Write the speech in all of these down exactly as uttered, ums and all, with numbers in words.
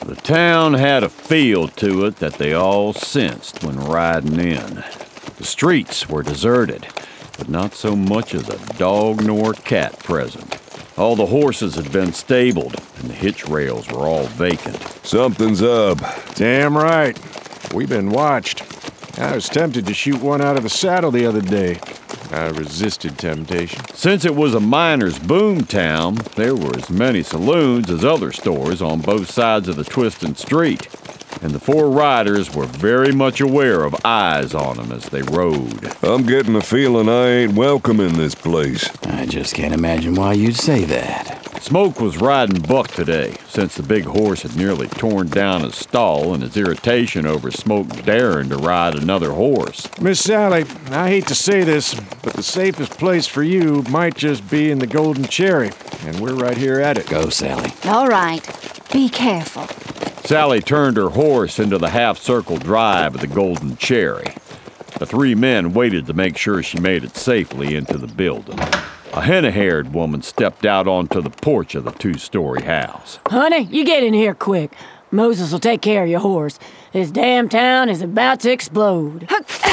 The town had a feel to it that they all sensed when riding in. The streets were deserted, but not so much as a dog nor cat present. All the horses had been stabled, and the hitch rails were all vacant. Something's up. Damn right. We've been watched. I was tempted to shoot one out of the saddle the other day. I resisted temptation. Since it was a miner's boom town, there were as many saloons as other stores on both sides of the twisting street, and the four riders were very much aware of eyes on them as they rode. I'm getting the feeling I ain't welcome in this place. I just can't imagine why you'd say that. Smoke was riding Buck today, since the big horse had nearly torn down his stall in his irritation over Smoke daring to ride another horse. Miss Sally, I hate to say this, but the safest place for you might just be in the Golden Cherry, and we're right here at it. Go, Sally. All right. Be careful. Sally turned her horse into the half-circle drive of the Golden Cherry. The three men waited to make sure she made it safely into the building. A henna-haired woman stepped out onto the porch of the two-story house. Honey, you get in here quick. Moses will take care of your horse. This damn town is about to explode.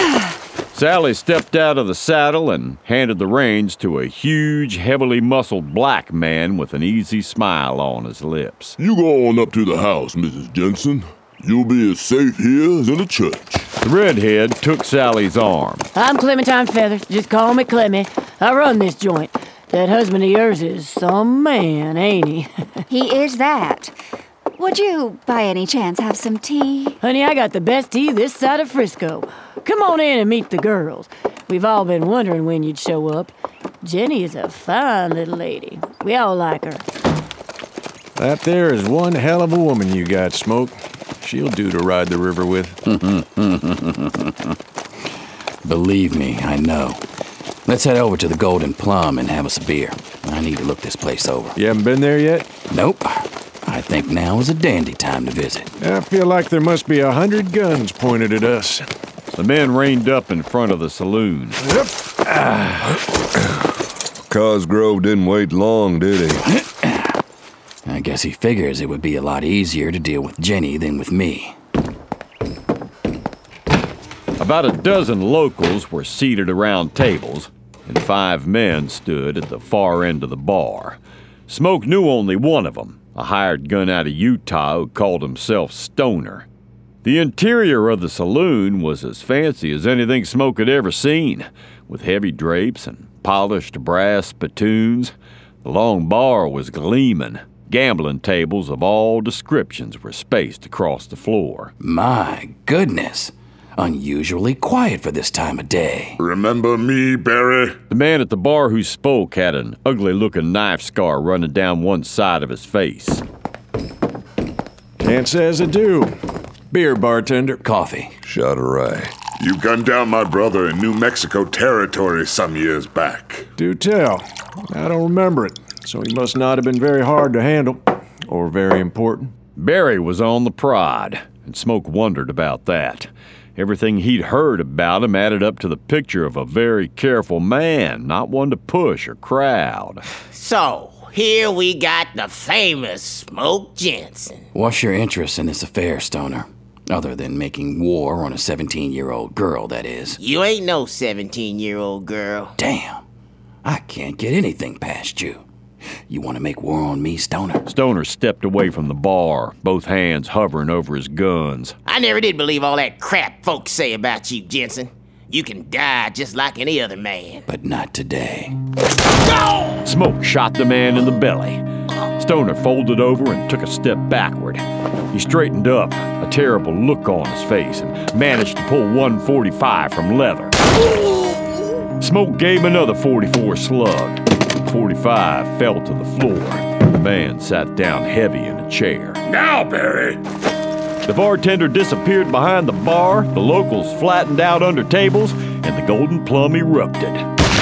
Sally stepped out of the saddle and handed the reins to a huge, heavily muscled black man with an easy smile on his lips. You go on up to the house, Missus Jensen. You'll be as safe here as in a church. The redhead took Sally's arm. I'm Clementine Feathers. Just call me Clemmy. I run this joint. That husband of yours is some man, ain't he? He is that. Would you, by any chance, have some tea? Honey, I got the best tea this side of Frisco. Come on in and meet the girls. We've all been wondering when you'd show up. Jenny is a fine little lady. We all like her. That there is one hell of a woman you got, Smoke. She'll do to ride the river with. Believe me, I know. Let's head over to the Golden Plum and have us a beer. I need to look this place over. You haven't been there yet? Nope. I think now is a dandy time to visit. I feel like there must be a hundred guns pointed at us. The men reined up in front of the saloon. Yep. Cosgrove didn't wait long, did he? I guess he figures it would be a lot easier to deal with Jenny than with me. About a dozen locals were seated around tables, and five men stood at the far end of the bar. Smoke knew only one of them, a hired gun out of Utah who called himself Stoner. The interior of the saloon was as fancy as anything Smoke had ever seen, with heavy drapes and polished brass spittoons. The long bar was gleaming. Gambling tables of all descriptions were spaced across the floor. My goodness. Unusually quiet for this time of day. Remember me, Barry? The man at the bar who spoke had an ugly-looking knife scar running down one side of his face. Can't say as I do. Beer, bartender. Coffee. Shot of rye. You gunned down my brother in New Mexico territory some years back. Do tell. I don't remember it, so he must not have been very hard to handle, or very important. Barry was on the prod, and Smoke wondered about that. Everything he'd heard about him added up to the picture of a very careful man, not one to push or crowd. So, here we got the famous Smoke Jensen. What's your interest in this affair, Stoner? Other than making war on a seventeen-year-old girl, that is. You ain't no seventeen-year-old girl. Damn. I can't get anything past you. You want to make war on me, Stoner? Stoner stepped away from the bar, both hands hovering over his guns. I never did believe all that crap folks say about you, Jensen. You can die just like any other man. But not today. No! Smoke shot the man in the belly. Stoner folded over and took a step backward. He straightened up, a terrible look on his face, and managed to pull one forty-five from leather. Smoke gave another forty-four slug. forty-five fell to the floor. The man sat down heavy in a chair. Now, Barry! The bartender disappeared behind the bar, the locals flattened out under tables, and the Golden Plum erupted.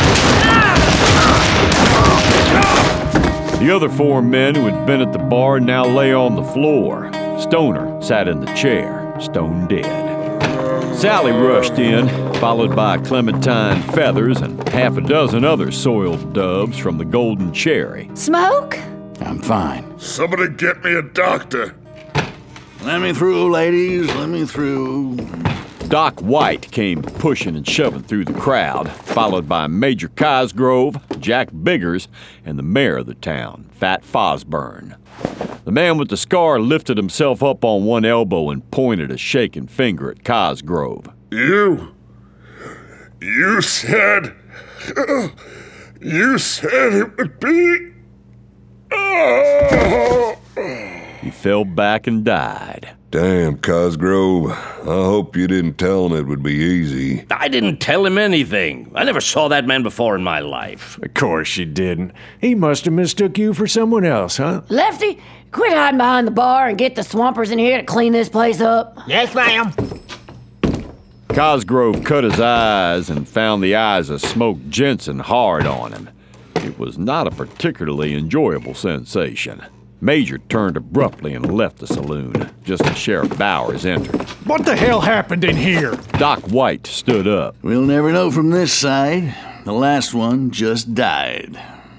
The other four men who had been at the bar now lay on the floor. Stoner sat in the chair, stone dead. Sally rushed in, followed by Clementine Feathers and half a dozen other soiled dubs from the Golden Cherry. Smoke? I'm fine. Somebody get me a doctor. Let me through, ladies. Let me through. Doc White came pushing and shoving through the crowd, followed by Major Cosgrove, Jack Biggers, and the mayor of the town, Fat Fosburn. The man with the scar lifted himself up on one elbow and pointed a shaking finger at Cosgrove. You... You said... You said it would be... Oh. He fell back and died. Damn, Cosgrove. I hope you didn't tell him it would be easy. I didn't tell him anything. I never saw that man before in my life. Of course you didn't. He must have mistook you for someone else, huh? Lefty, quit hiding behind the bar and get the swampers in here to clean this place up. Yes, ma'am. Cosgrove cut his eyes and found the eyes of Smoke Jensen hard on him. It was not a particularly enjoyable sensation. Major turned abruptly and left the saloon, just as Sheriff Bowers entered. What the hell happened in here? Doc White stood up. We'll never know from this side. The last one just died.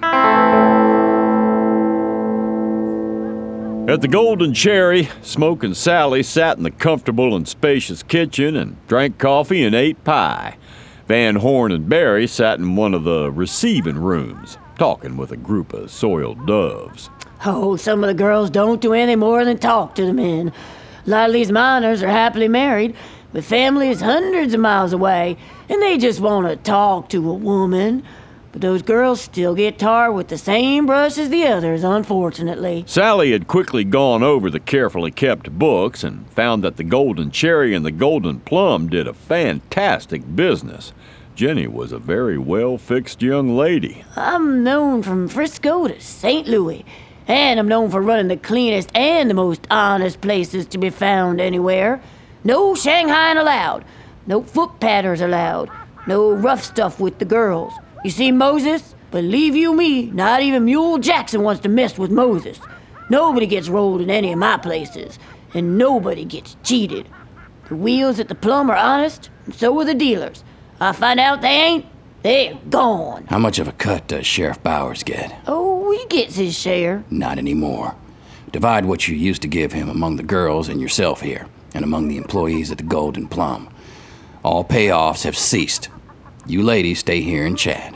At the Golden Cherry, Smoke and Sally sat in the comfortable and spacious kitchen and drank coffee and ate pie. Van Horn and Barry sat in one of the receiving rooms, talking with a group of soiled doves. Oh, some of the girls don't do anything more than talk to the men. A lot of these miners are happily married, with families hundreds of miles away, and they just want to talk to a woman. But those girls still get tarred with the same brush as the others, unfortunately. Sally had quickly gone over the carefully kept books and found that the Golden Cherry and the Golden Plum did a fantastic business. Jenny was a very well-fixed young lady. I'm known from Frisco to Saint Louis, and I'm known for running the cleanest and the most honest places to be found anywhere. No Shanghaiing allowed. No foot patters allowed. No rough stuff with the girls. You see, Moses? Believe you me, not even Mule Jackson wants to mess with Moses. Nobody gets rolled in any of my places, and nobody gets cheated. The wheels at the Plum are honest, and so are the dealers. I find out they ain't, they're gone. How much of a cut does Sheriff Bowers get? Oh, he gets his share. Not anymore. Divide what you used to give him among the girls and yourself here, and among the employees at the Golden Plum. All payoffs have ceased. You ladies stay here and chat.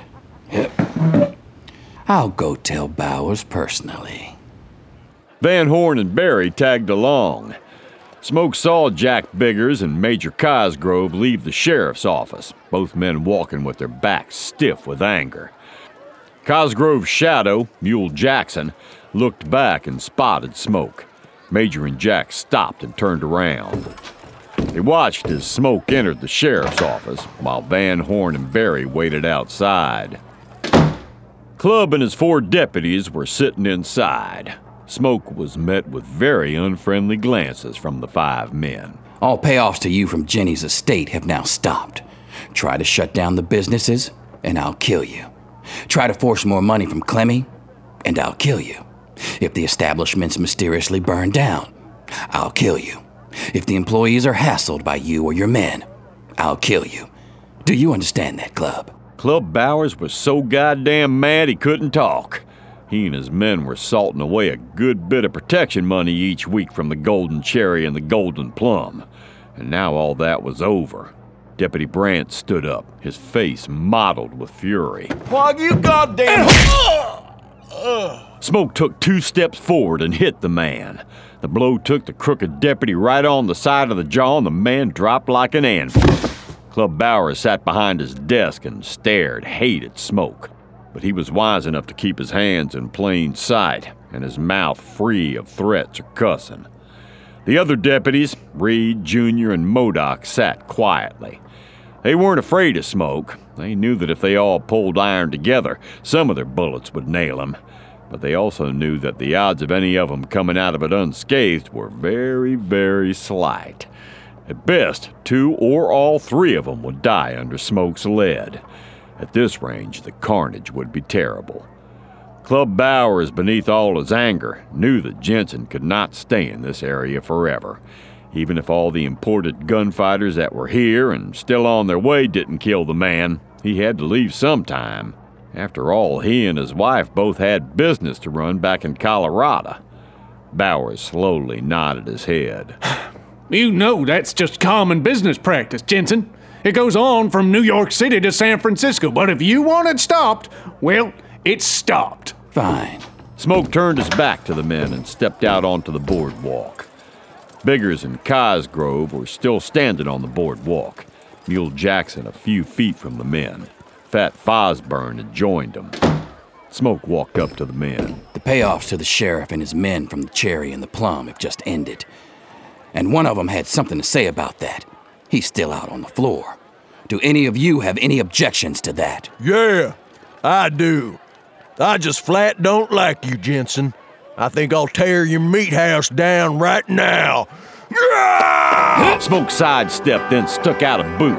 Yep. I'll go tell Bowers personally. Van Horn and Barry tagged along. Smoke saw Jack Biggers and Major Cosgrove leave the sheriff's office, both men walking with their backs stiff with anger. Cosgrove's shadow, Mule Jackson, looked back and spotted Smoke. Major and Jack stopped and turned around. They watched as Smoke entered the sheriff's office, while Van Horn and Barry waited outside. Clubb and his four deputies were sitting inside. Smoke was met with very unfriendly glances from the five men. All payoffs to you from Jenny's estate have now stopped. Try to shut down the businesses, and I'll kill you. Try to force more money from Clemmy, and I'll kill you. If the establishments mysteriously burn down, I'll kill you. If the employees are hassled by you or your men, I'll kill you. Do you understand that, Clubb? Clubb Bowers was so goddamn mad he couldn't talk. He and his men were salting away a good bit of protection money each week from the Golden Cherry and the Golden Plum. And now all that was over. Deputy Brandt stood up, his face mottled with fury. Why, you goddamn... Smoke took two steps forward and hit the man. The blow took the crooked deputy right on the side of the jaw, and the man dropped like an anvil. Clubb Bowers sat behind his desk and stared hate at Smoke. But he was wise enough to keep his hands in plain sight and his mouth free of threats or cussing. The other deputies, Reed, Junior, and Modoc, sat quietly. They weren't afraid of Smoke. They knew that if they all pulled iron together, some of their bullets would nail him. But they also knew that the odds of any of them coming out of it unscathed were very, very slight. At best, two or all three of them would die under Smoke's lead. At this range, the carnage would be terrible. Clubb Bowers, beneath all his anger, knew that Jensen could not stay in this area forever. Even if all the imported gunfighters that were here and still on their way didn't kill the man, he had to leave sometime. After all, he and his wife both had business to run back in Colorado. Bowers slowly nodded his head. You know that's just common business practice, Jensen. It goes on from New York City to San Francisco, but if you want it stopped, well, it's stopped. Fine. Smoke turned his back to the men and stepped out onto the boardwalk. Biggers and Cosgrove were still standing on the boardwalk, Mule Jackson a few feet from the men. Fat Fosburn had joined them. Smoke walked up to the men. The payoffs to the sheriff and his men from the Cherry and the Plum have just ended. And one of them had something to say about that. He's still out on the floor. Do any of you have any objections to that? Yeah, I do. I just flat don't like you, Jensen. I think I'll tear your meat house down right now. Smoke sidestepped, then stuck out a boot.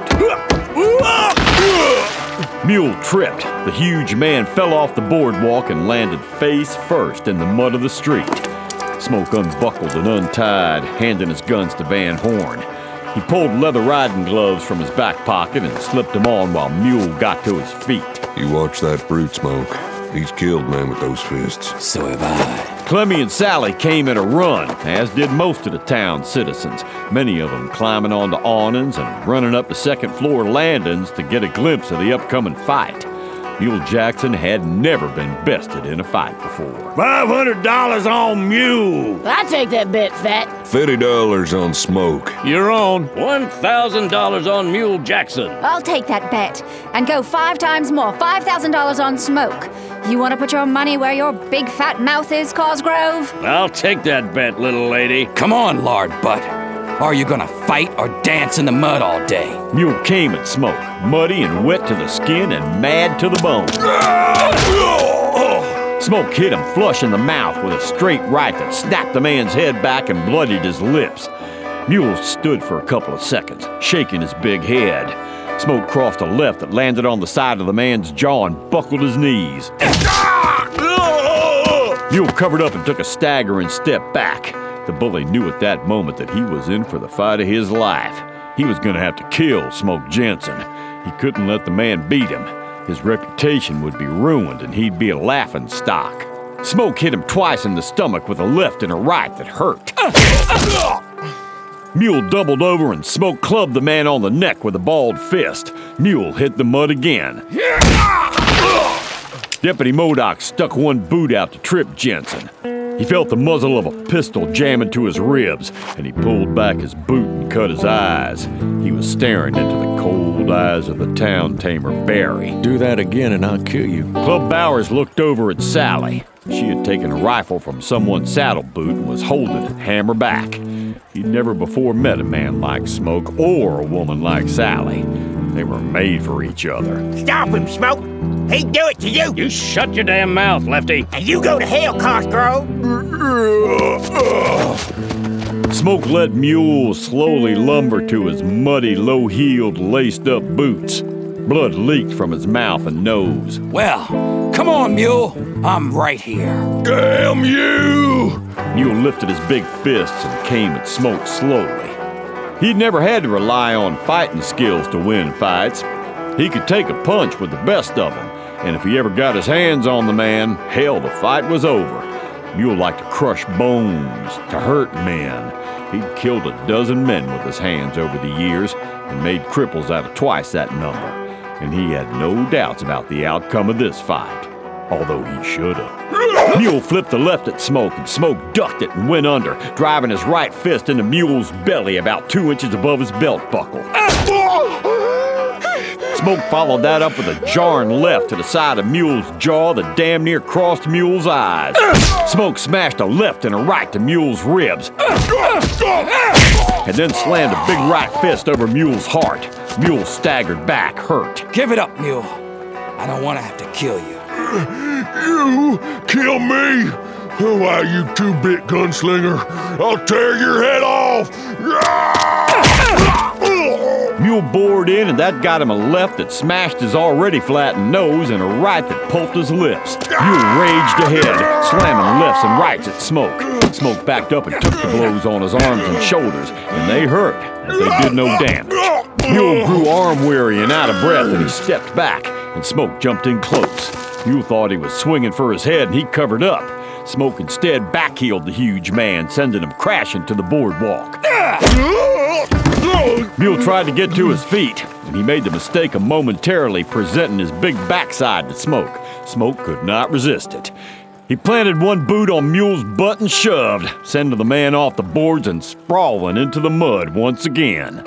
Mule tripped. The huge man fell off the boardwalk and landed face first in the mud of the street. Smoke unbuckled and untied, handing his guns to Van Horn. He pulled leather riding gloves from his back pocket and slipped them on while Mule got to his feet. You watch that brute, Smoke. He's killed men with those fists. So have I. Clemmy and Sally came in a run, as did most of the town's citizens, many of them climbing onto awnings and running up the second-floor landings to get a glimpse of the upcoming fight. Mule Jackson had never been bested in a fight before. Five hundred dollars on Mule. I take that bet, Fat. Fifty dollars on Smoke. You're on. One thousand dollars on Mule Jackson. I'll take that bet and go five times more, five thousand dollars on Smoke. You want to put your money where your big fat mouth is, Cosgrove? I'll take that bet, little lady. Come on, lard butt. Are you gonna fight or dance in the mud all day? Mule came at Smoke, muddy and wet to the skin and mad to the bone. Smoke hit him flush in the mouth with a straight right that snapped the man's head back and bloodied his lips. Mule stood for a couple of seconds, shaking his big head. Smoke crossed a left that landed on the side of the man's jaw and buckled his knees. Mule covered up and took a staggering step back. The bully knew at that moment that he was in for the fight of his life. He was going to have to kill Smoke Jensen. He couldn't let the man beat him. His reputation would be ruined and he'd be a laughingstock. Smoke hit him twice in the stomach with a left and a right that hurt. Mule doubled over and Smoke clubbed the man on the neck with a balled fist. Mule hit the mud again. Deputy Modoc stuck one boot out to trip Jensen. He felt the muzzle of a pistol jam into his ribs, and he pulled back his boot and cut his eyes. He was staring into the cold eyes of the town tamer, Barry. Do that again and I'll kill you. Club Bowers looked over at Sally. She had taken a rifle from someone's saddle boot and was holding it hammer back. He'd never before met a man like Smoke or a woman like Sally. They were made for each other. Stop him, Smoke. He'd do it to you. You shut your damn mouth, Lefty. And you go to hell, Cosgrove. Smoke let Mule slowly lumber to his muddy, low-heeled, laced-up boots. Blood leaked from his mouth and nose. Well, come on, Mule. I'm right here. Damn you! Mule lifted his big fists and came at Smoke slowly. He'd never had to rely on fighting skills to win fights. He could take a punch with the best of them, and if he ever got his hands on the man, hell, the fight was over. Mule liked to crush bones, to hurt men. He'd killed a dozen men with his hands over the years and made cripples out of twice that number, and he had no doubts about the outcome of this fight, although he should have. Mule flipped the left at Smoke, and Smoke ducked it and went under, driving his right fist into Mule's belly about two inches above his belt buckle. Smoke followed that up with a jarring left to the side of Mule's jaw that damn near crossed Mule's eyes. Smoke smashed a left and a right to Mule's ribs, and then slammed a big right fist over Mule's heart. Mule staggered back, hurt. Give it up, Mule. I don't want to have to kill you. You kill me? Who are you, two-bit gunslinger? I'll tear your head off! Mule bored in, and that got him a left that smashed his already flattened nose and a right that pulped his lips. Mule raged ahead, slamming lefts and rights at Smoke. Smoke backed up and took the blows on his arms and shoulders, and they hurt, but they did no damage. Mule grew arm-weary and out of breath, and he stepped back, and Smoke jumped in close. Mule thought he was swinging for his head, and he covered up. Smoke instead backheeled the huge man, sending him crashing to the boardwalk. Mule tried to get to his feet, and he made the mistake of momentarily presenting his big backside to Smoke. Smoke could not resist it. He planted one boot on Mule's butt and shoved, sending the man off the boards and sprawling into the mud once again.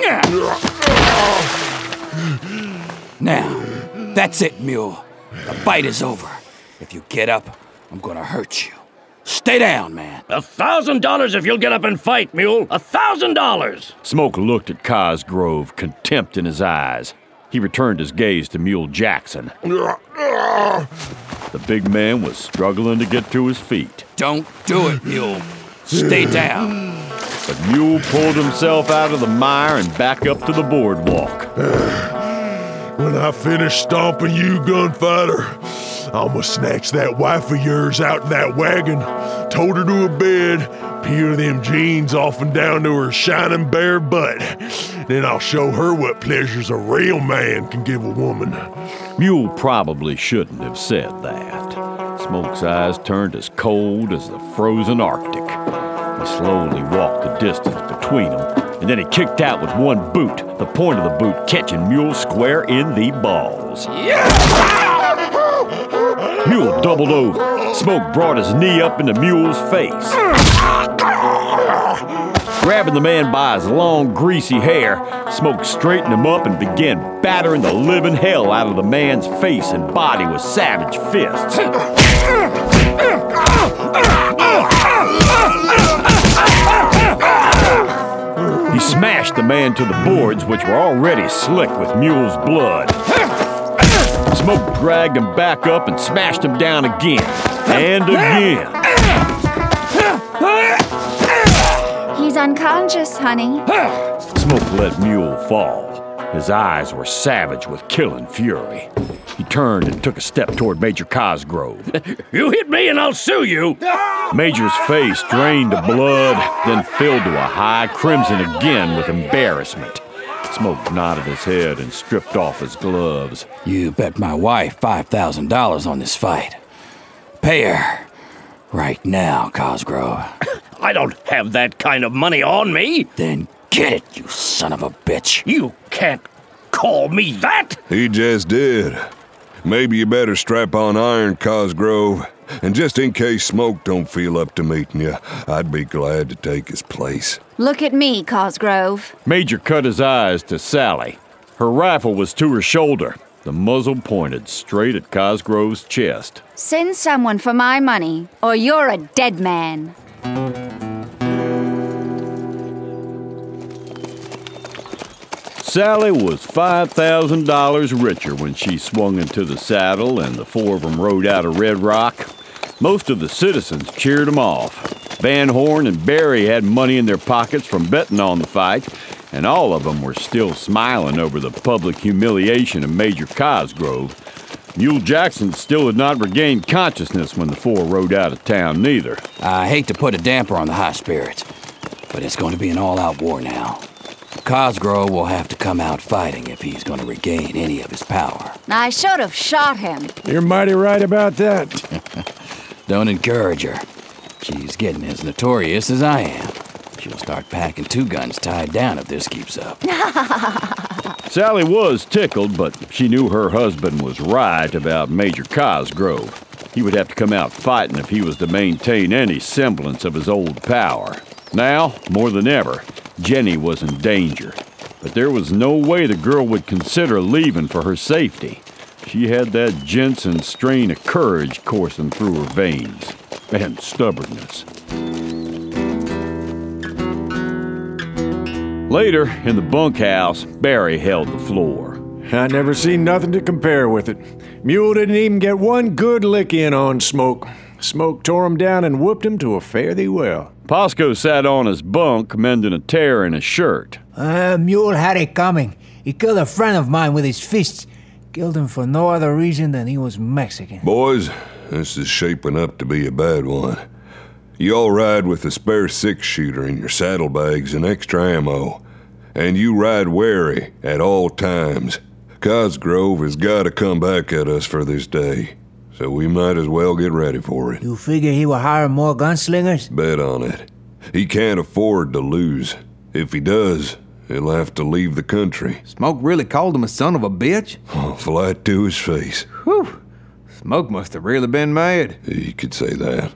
Now, that's it, Mule. The fight is over. If you get up, I'm gonna hurt you. Stay down, man. A thousand dollars if you'll get up and fight, Mule. A thousand dollars. Smoke looked at Cosgrove, contempt in his eyes. He returned his gaze to Mule Jackson. The big man was struggling to get to his feet. Don't do it, Mule. Stay down. But Mule pulled himself out of the mire and back up to the boardwalk. When I finish stomping you, gunfighter, I'm gonna snatch that wife of yours out in that wagon, tote her to her bed, peel them jeans off and down to her shining bare butt. Then I'll show her what pleasures a real man can give a woman. Mule probably shouldn't have said that. Smoke's eyes turned as cold as the frozen Arctic. He slowly walked the distance between them, and then he kicked out with one boot, the point of the boot catching Mule square in the balls. Mule doubled over. Smoke brought his knee up into Mule's face. Grabbing the man by his long, greasy hair, Smoke straightened him up and began battering the living hell out of the man's face and body with savage fists. He smashed the man to the boards, which were already slick with Mule's blood. Smoke dragged him back up and smashed him down again, and again. He's unconscious, honey. Smoke let Mule fall. His eyes were savage with killing fury. He turned and took a step toward Major Cosgrove. You hit me and I'll sue you! Major's face drained of blood, then filled to a high crimson again with embarrassment. Smoke nodded his head and stripped off his gloves. You bet my wife five thousand dollars on this fight. Pay her right now, Cosgrove. I don't have that kind of money on me. Then get it, you son of a bitch. You can't call me that. He just did. Maybe you better strap on iron, Cosgrove. And just in case Smoke don't feel up to meeting you, I'd be glad to take his place. Look at me, Cosgrove. Major cut his eyes to Sally. Her rifle was to her shoulder, the muzzle pointed straight at Cosgrove's chest. Send someone for my money, or you're a dead man. Sally was five thousand dollars richer when she swung into the saddle and the four of them rode out of Red Rock. Most of the citizens cheered them off. Van Horn and Barry had money in their pockets from betting on the fight, and all of them were still smiling over the public humiliation of Major Cosgrove. Mule Jackson still had not regained consciousness when the four rode out of town, neither. I hate to put a damper on the high spirits, but it's going to be an all-out war now. Cosgrove will have to come out fighting if he's going to regain any of his power. I should have shot him. You're mighty right about that. Don't encourage her. She's getting as notorious as I am. She'll start packing two guns tied down if this keeps up. Sally was tickled, but she knew her husband was right about Major Cosgrove. He would have to come out fighting if he was to maintain any semblance of his old power. Now, more than ever, Jenny was in danger. But there was no way the girl would consider leaving for her safety. She had that Jensen strain of courage coursing through her veins, and stubbornness. Later, in the bunkhouse, Barry held the floor. I never seen nothing to compare with it. Mule didn't even get one good lick in on Smoke. Smoke tore him down and whooped him to a fare thee well. Pasco sat on his bunk, mending a tear in his shirt. Uh, Mule had it coming. He killed a friend of mine with his fists. Killed him for no other reason than he was Mexican. Boys, this is shaping up to be a bad one. You all ride with a spare six-shooter in your saddlebags and extra ammo. And you ride wary at all times. Cosgrove has got to come back at us for this day. so we might as well get ready for it. You figure he will hire more gunslingers? Bet on it. He can't afford to lose. If he does, he'll have to leave the country. Smoke really called him a son of a bitch? Oh, flat to his face. Whew. Smoke must have really been mad. You could say that.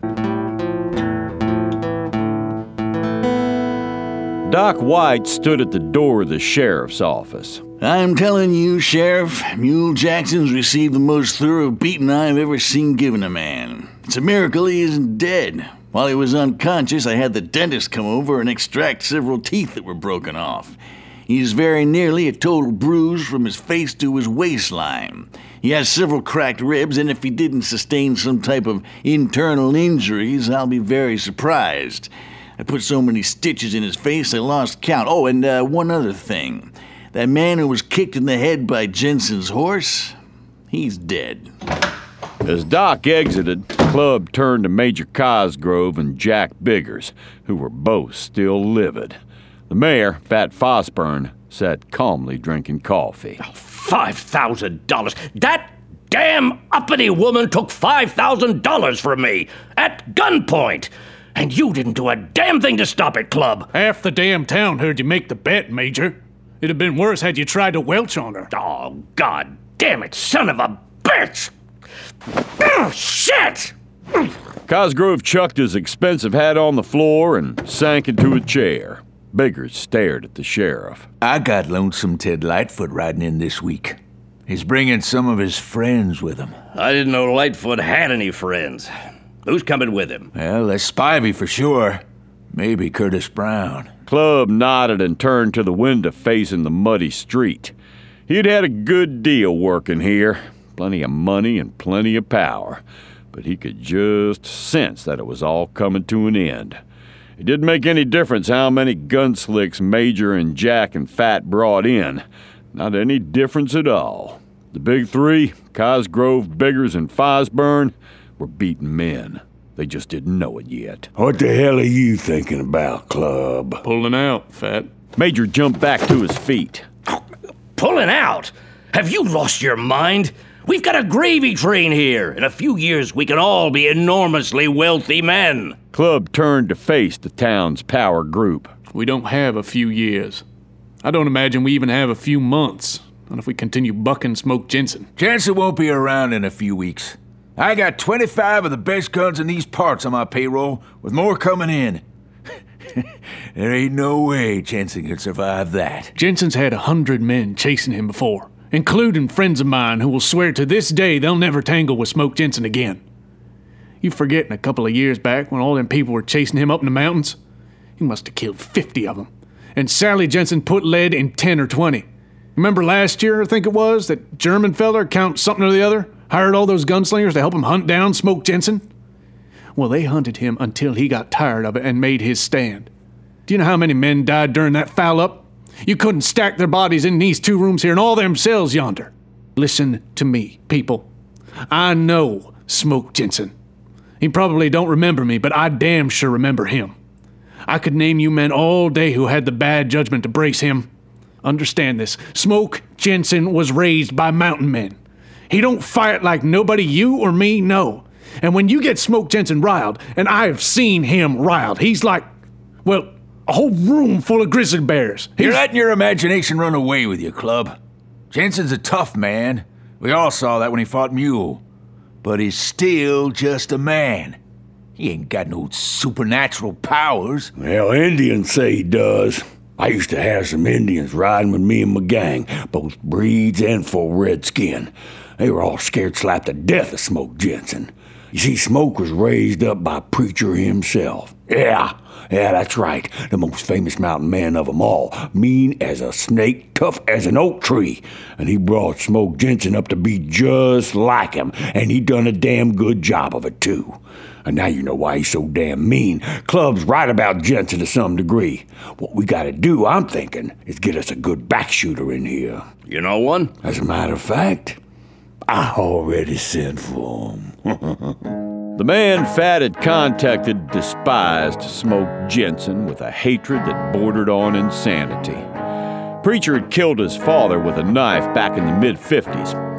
Doc White stood at the door of the sheriff's office. I'm telling you, Sheriff, Mule Jackson's received the most thorough beating I've ever seen given a man. It's a miracle he isn't dead. While he was unconscious, I had the dentist come over and extract several teeth that were broken off. He's very nearly a total bruise from his face to his waistline. He has several cracked ribs, and if he didn't sustain some type of internal injuries, I'll be very surprised. I put so many stitches in his face I lost count. Oh, and uh, one other thing. That man who was kicked in the head by Jensen's horse, he's dead. As Doc exited, Club turned to Major Cosgrove and Jack Biggers, who were both still livid. The mayor, Fat Fosburn, sat calmly drinking coffee. Five thousand dollars? That damn uppity woman took five thousand dollars from me at gunpoint! And you didn't do a damn thing to stop it, Club. Half the damn town heard you make the bet, Major. It'd have been worse had you tried to welch on her. Oh, God damn it, son of a bitch! Oh, shit! Cosgrove chucked his expensive hat on the floor and sank into a chair. Biggers stared at the sheriff. I got Lonesome Ted Lightfoot riding in this week. He's bringing some of his friends with him. I didn't know Lightfoot had any friends. Who's coming with him? Well, there's Spivey for sure. Maybe Curtis Brown. Club nodded and turned to the window facing the muddy street. He'd had a good deal working here. Plenty of money and plenty of power. But he could just sense that it was all coming to an end. It didn't make any difference how many gunslicks Major and Jack and Fat brought in. Not any difference at all. The big three, Cosgrove, Biggers, and Fosburn, were beaten men. They just didn't know it yet. What the hell are you thinking about, Club? Pulling out, Fat. Major jumped back to his feet. Pulling out? Have you lost your mind? We've got a gravy train here. In a few years, we can all be enormously wealthy men. Club turned to face the town's power group. We don't have a few years. I don't imagine we even have a few months. Not if we continue bucking Smoke Jensen. Jensen won't be around in a few weeks. I got twenty-five of the best guns in these parts on my payroll, with more coming in. There ain't no way Jensen could survive that. Jensen's had a hundred men chasing him before, including friends of mine who will swear to this day they'll never tangle with Smoke Jensen again. You forgetting a couple of years back when all them people were chasing him up in the mountains? He must have killed fifty of them. And Sally Jensen put lead in ten or twenty. Remember last year, I think it was, that German feller, Count something or the other, hired all those gunslingers to help him hunt down Smoke Jensen? Well, they hunted him until he got tired of it and made his stand. Do you know how many men died during that foul-up? You couldn't stack their bodies in these two rooms here and all them cells yonder. Listen to me, people. I know Smoke Jensen. He probably don't remember me, but I damn sure remember him. I could name you men all day who had the bad judgment to brace him. Understand this. Smoke Jensen was raised by mountain men. He don't fight like nobody you or me know. And when you get Smoke Jensen riled, and I've seen him riled, he's like, well, a whole room full of grizzly bears. He's... You're letting your imagination run away with you, Club. Jensen's a tough man. We all saw that when he fought Mule. But he's still just a man. He ain't got no supernatural powers. Well, Indians say he does. I used to have some Indians riding with me and my gang, both breeds and full redskin. They were all scared slap to death of Smoke Jensen. You see, Smoke was raised up by Preacher himself. Yeah, yeah, that's right. The most famous mountain man of them all. Mean as a snake, tough as an oak tree. And he brought Smoke Jensen up to be just like him. And he done a damn good job of it, too. And now you know why he's so damn mean. Club's right about Jensen to some degree. What we gotta do, I'm thinking, is get us a good back shooter in here. You know one? As a matter of fact, I already sent for him. The man Fat had contacted despised Smoke Jensen with a hatred that bordered on insanity. Preacher had killed his father with a knife back in the mid-fifties,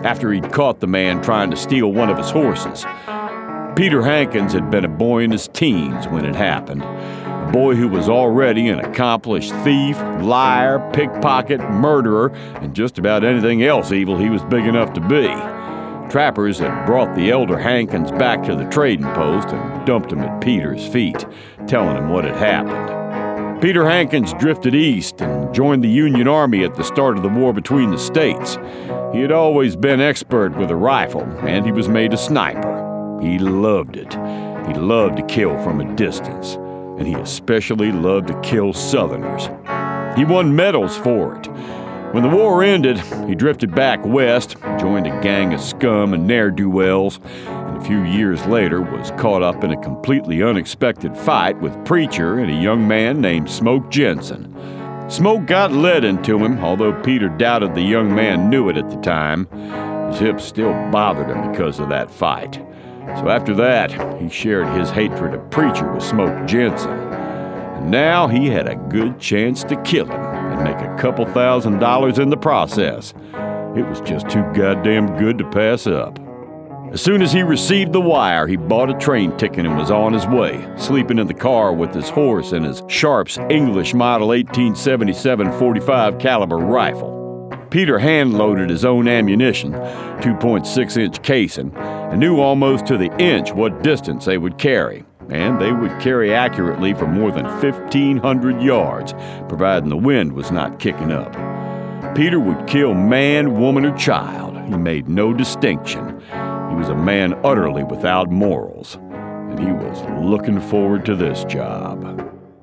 after he'd caught the man trying to steal one of his horses. Peter Hankins had been a boy in his teens when it happened, a boy who was already an accomplished thief, liar, pickpocket, murderer, and just about anything else evil he was big enough to be. Trappers had brought the elder Hankins back to the trading post and dumped him at Peter's feet, telling him what had happened. Peter Hankins drifted east and joined the Union Army at the start of the war between the states. He had always been expert with a rifle, and he was made a sniper. He loved it. He loved to kill from a distance, and he especially loved to kill Southerners. He won medals for it. When the war ended, he drifted back west, joined a gang of scum and ne'er-do-wells, and a few years later was caught up in a completely unexpected fight with Preacher and a young man named Smoke Jensen. Smoke got lead into him, although Peter doubted the young man knew it at the time. His hips still bothered him because of that fight. So after that, he shared his hatred of Preacher with Smoke Jensen. And now he had a good chance to kill him and make a couple thousand dollars in the process. It was just too goddamn good to pass up. As soon as he received the wire, he bought a train ticket and was on his way, sleeping in the car with his horse and his Sharps English Model eighteen seventy-seven forty-five caliber rifle. Peter hand-loaded his own ammunition, two point six inch casing, and knew almost to the inch what distance they would carry. And they would carry accurately for more than fifteen hundred yards, providing the wind was not kicking up. Peter would kill man, woman, or child. He made no distinction. He was a man utterly without morals, and he was looking forward to this job.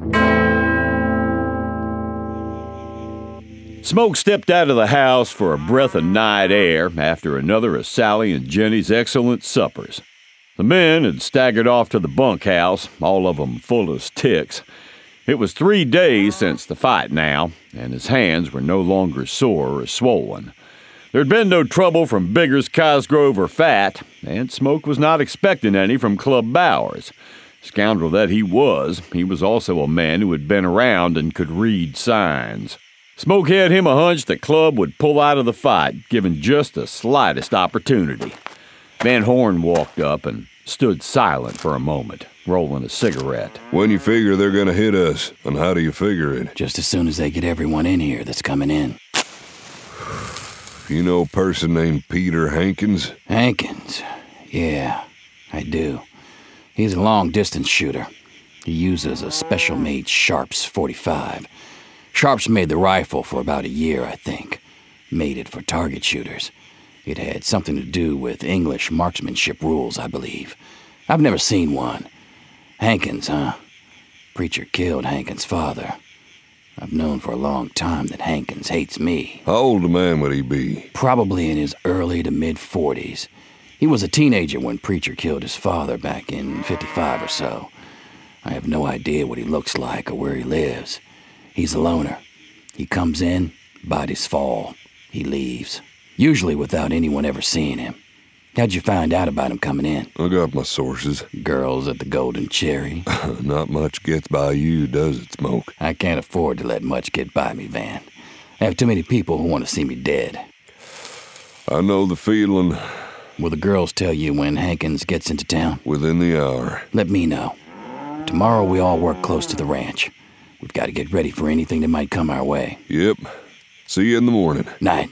Smoke stepped out of the house for a breath of night air after another of Sally and Jenny's excellent suppers. The men had staggered off to the bunkhouse, all of them full as ticks. It was three days since the fight now, and his hands were no longer sore or swollen. There'd been no trouble from Biggers, Cosgrove, or Fat, and Smoke was not expecting any from Club Bowers. Scoundrel that he was, he was also a man who had been around and could read signs. Smoke had him a hunch that Club would pull out of the fight, given just the slightest opportunity. Van Horn walked up and stood silent for a moment, rolling a cigarette. When you figure they're gonna hit us, and how do you figure it? Just as soon as they get everyone in here that's coming in. You know a person named Peter Hankins? Hankins? Yeah, I do. He's a long-distance shooter. He uses a special-made Sharps forty-five. Sharps made the rifle for about a year, I think. Made it for target shooters. It had something to do with English marksmanship rules, I believe. I've never seen one. Hankins, huh? Preacher killed Hankins' father. I've known for a long time that Hankins hates me. How old a man would he be? Probably in his early to mid-forties. He was a teenager when Preacher killed his father back in fifty-five or so. I have no idea what he looks like or where he lives. He's a loner. He comes in, bodies fall. He leaves. Usually without anyone ever seeing him. How'd you find out about him coming in? I got my sources. Girls at the Golden Cherry? Not much gets by you, does it, Smoke? I can't afford to let much get by me, Van. I have too many people who want to see me dead. I know the feeling. Will the girls tell you when Hankins gets into town? Within the hour. Let me know. Tomorrow we all work close to the ranch. We've got to get ready for anything that might come our way. Yep. See you in the morning. Night.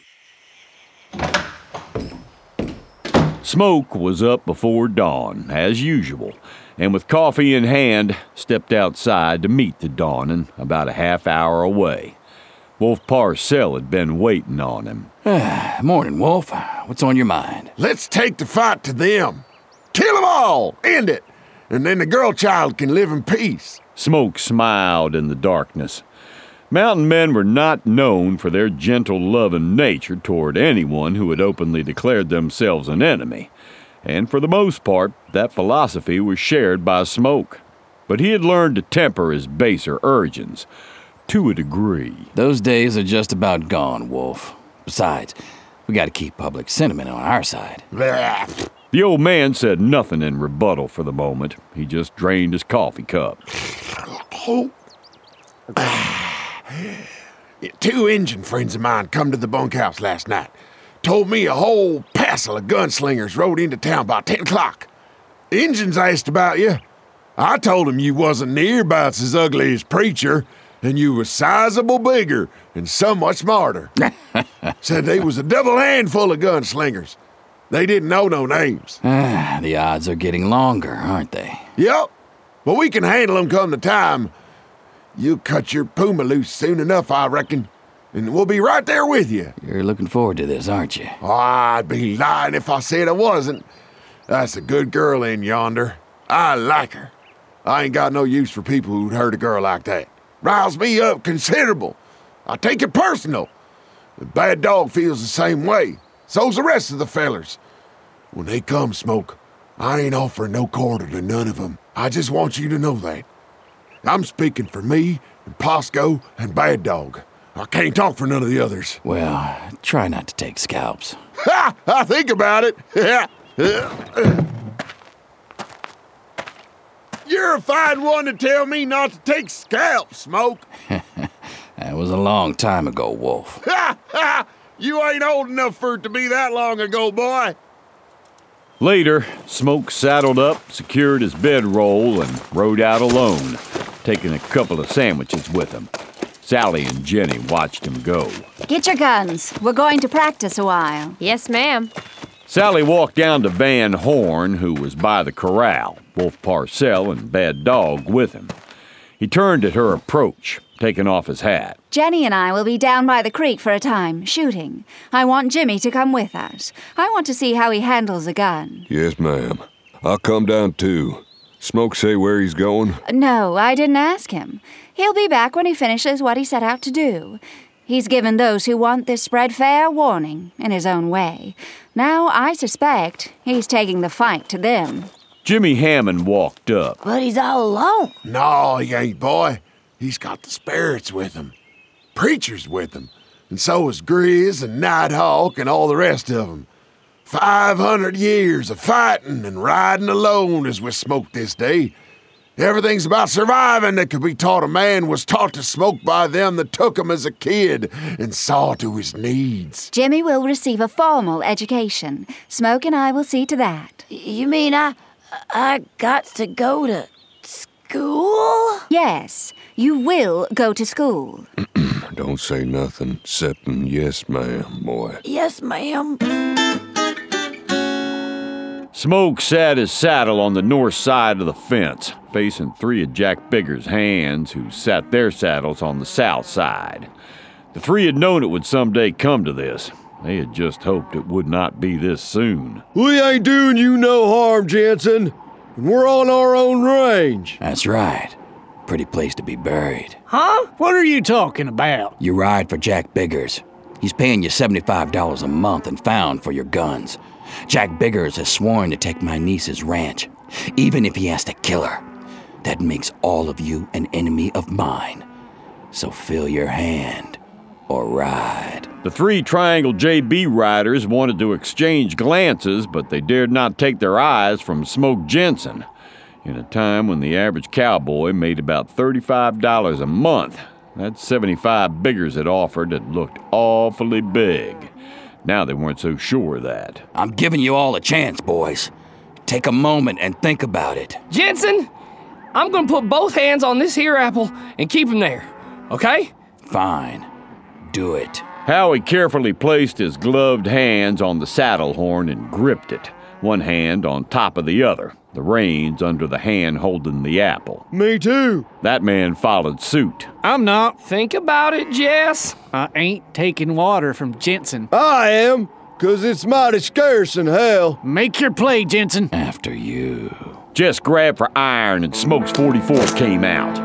Smoke was up before dawn, as usual, and with coffee in hand, stepped outside to meet the dawning about a half hour away. Wolf Parcell had been waiting on him. Morning, Wolf. What's on your mind? Let's take the fight to them. Kill them all! End it! And then the girl child can live in peace. Smoke smiled in the darkness. Mountain men were not known for their gentle, loving nature toward anyone who had openly declared themselves an enemy, and for the most part, that philosophy was shared by Smoke. But he had learned to temper his baser urgings, to a degree. Those days are just about gone, Wolf. Besides, we got to keep public sentiment on our side. The old man said nothing in rebuttal for the moment. He just drained his coffee cup. Oh. Two Injun friends of mine come to the bunkhouse last night. told me a whole passel of gunslingers rode into town about ten o'clock. Injuns asked about you. I told 'em you wasn't near about as ugly as Preacher, and you was sizable bigger and somewhat smarter. Said they was a double handful of gunslingers. They didn't know no names. Ah, the odds are getting longer, aren't they? Yep, but we can handle 'em come the time. You'll cut your puma loose soon enough, I reckon, and we'll be right there with you. You're looking forward to this, aren't you? Oh, I'd be lying if I said I wasn't. That's a good girl in yonder. I like her. I ain't got no use for people who'd hurt a girl like that. Riles me up considerable. I take it personal. The bad dog feels the same way. So's the rest of the fellers. When they come, Smoke, I ain't offering no quarter to none of 'em. I just want you to know that. I'm speaking for me and Posco and Bad Dog. I can't talk for none of the others. Well, try not to take scalps. Ha! I think about it. You're a fine one to tell me not to take scalps, Smoke. That was a long time ago, Wolf. Ha! Ha! You ain't old enough for it to be that long ago, boy. Later, Smoke saddled up, secured his bedroll, and rode out alone, taking a couple of sandwiches with him. Sally and Jenny watched him go. Get your guns. We're going to practice a while. Yes, ma'am. Sally walked down to Van Horn, who was by the corral, Wolf Parcell and Bad Dog with him. He turned at her approach, taking off his hat. Jenny and I will be down by the creek for a time, shooting. I want Jimmy to come with us. I want to see how he handles a gun. Yes, ma'am. I'll come down too. Smoke say where he's going? No, I didn't ask him. He'll be back when he finishes what he set out to do. He's given those who want this spread fair warning, in his own way. Now, I suspect he's taking the fight to them. Jimmy Hammond walked up. But he's all alone. No, he ain't, boy. He's got the spirits with him. Preacher's with him. And so is Grizz and Nighthawk and all the rest of them. Five hundred years of fighting and riding alone as we smoke this day. Everything's about surviving that could be taught a man was taught to smoke by them that took him as a kid and saw to his needs. Jimmy will receive a formal education. Smoke and I will see to that. You mean I... I got to go to school? Yes, you will go to school. Don't say nothing, excepting yes, ma'am, boy. Yes, ma'am. Smoke sat his saddle on the north side of the fence, facing three of Jack Bigger's hands, who sat their saddles on the south side. The three had known it would someday come to this. They had just hoped it would not be this soon. We ain't doing you no harm, Jensen. And we're on our own range. That's right. Pretty place to be buried. Huh? What are you talking about? You ride for Jack Biggers. He's paying you seventy-five dollars a month and found for your guns. Jack Biggers has sworn to take my niece's ranch, even if he has to kill her. That makes all of you an enemy of mine. So fill your hand or ride. The three Triangle J B riders wanted to exchange glances, but they dared not take their eyes from Smoke Jensen. In a time when the average cowboy made about thirty-five dollars a month, that seventy-five Biggers had offered had looked awfully big. Now they weren't so sure of that. I'm giving you all a chance, boys. Take a moment and think about it. Jensen, I'm gonna put both hands on this here apple and keep him there, okay? Fine. Do it. Howie carefully placed his gloved hands on the saddle horn and gripped it, one hand on top of the other, the reins under the hand holding the apple. Me too. That man followed suit. I'm not. Think about it, Jess. I ain't taking water from Jensen. I am, 'cause it's mighty scarce in hell. Make your play, Jensen. After you. Jess grabbed for iron and Smoke's forty-four came out.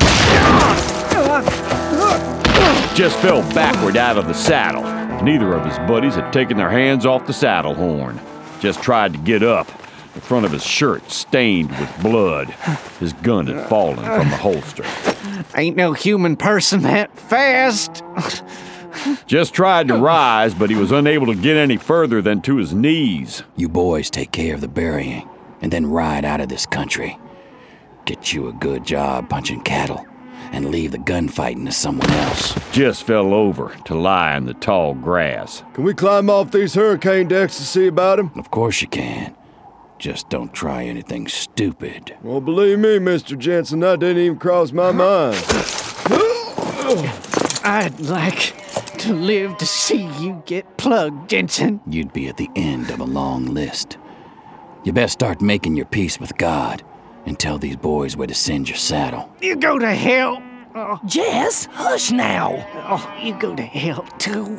Jess fell backward out of the saddle. Neither of his buddies had taken their hands off the saddle horn. Jess tried to get up, the front of his shirt stained with blood. His gun had fallen from the holster. Ain't no human person that fast. Jess tried to rise, but he was unable to get any further than to his knees. You boys take care of the burying, and then ride out of this country. Get you a good job punching cattle. and leave the gunfighting to someone else. Jess fell over to lie in the tall grass. Can we climb off these hurricane decks to see about him? Of course you can. Just don't try anything stupid. Well, believe me, Mister Jensen, that didn't even cross my mind. I'd like to live to see you get plugged, Jensen. You'd be at the end of a long list. You best start making your peace with God and tell these boys where to send your saddle. You go to hell. Oh. Jess, hush now. Oh, you go to hell, too.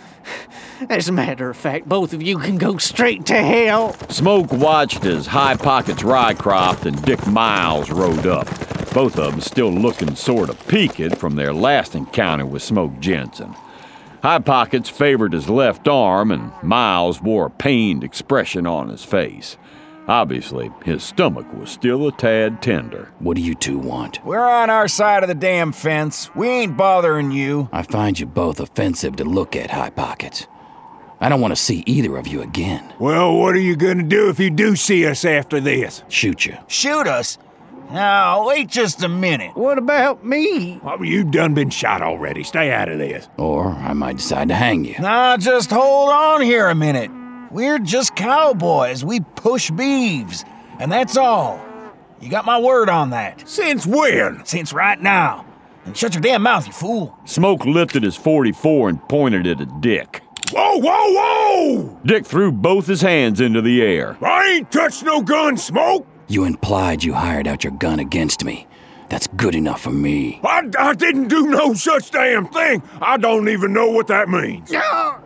As a matter of fact, both of you can go straight to hell. Smoke watched as High Pockets Rycroft and Dick Miles rode up, both of them still looking sort of peaked from their last encounter with Smoke Jensen. High Pockets favored his left arm, and Miles wore a pained expression on his face. Obviously, his stomach was still a tad tender. What do you two want? We're on our side of the damn fence. We ain't bothering you. I find you both offensive to look at, High Pockets. I don't want to see either of you again. Well, what are you gonna do if you do see us after this? Shoot you. Shoot us? Now, wait just a minute. What about me? Well, you done been shot already. Stay out of this. Or I might decide to hang you. Nah, just hold on here a minute. We're just cowboys. We push beeves. And that's all. You got my word on that. Since when? Since right now. And shut your damn mouth, you fool. Smoke lifted his forty-four and pointed it at Dick. Whoa, whoa, whoa! Dick threw both his hands into the air. I ain't touched no gun, Smoke! You implied you hired out your gun against me. That's good enough for me. I, I didn't do no such damn thing. I don't even know what that means. Oh,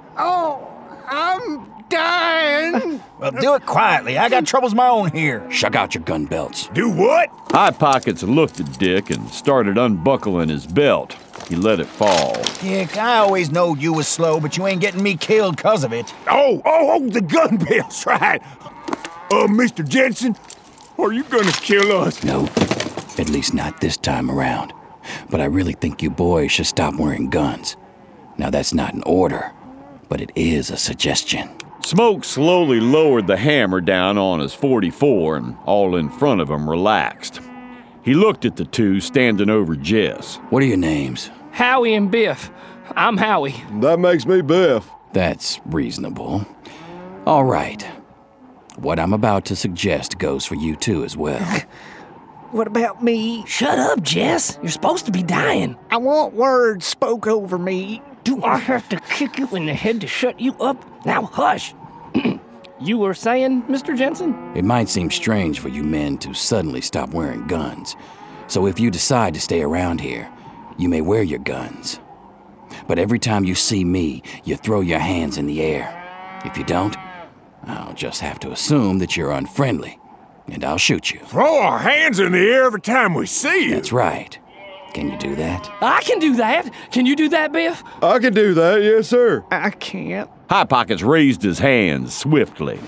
oh I'm dying. Well, do it quietly. I got troubles of my own here. Shuck out your gun belts. Do what? High Pockets looked at Dick and started unbuckling his belt. He let it fall. Dick, I always knowed you was slow, but you ain't getting me killed because of it. Oh, oh, oh, the gun belt's right. Uh, Mister Jensen, are you gonna kill us? No, at least not this time around. But I really think you boys should stop wearing guns. Now, that's not an order, but it is a suggestion. Smoke slowly lowered the hammer down on his forty-four, and all in front of him relaxed. He looked at the two standing over Jess. What are your names? Howie and Biff. I'm Howie. That makes me Biff. That's reasonable. All right. What I'm about to suggest goes for you two as well. What about me? Shut up, Jess. You're supposed to be dying. I want words spoke over me. Do I have to kick you in the head to shut you up? Now hush. You were saying, Mister Jensen? It might seem strange for you men to suddenly stop wearing guns. So if you decide to stay around here, you may wear your guns. But every time you see me, you throw your hands in the air. If you don't, I'll just have to assume that you're unfriendly, and I'll shoot you. Throw our hands in the air every time we see you. That's right. Can you do that? I can do that. Can you do that, Biff? I can do that, yes, sir. I can't. High Pockets raised his hands swiftly.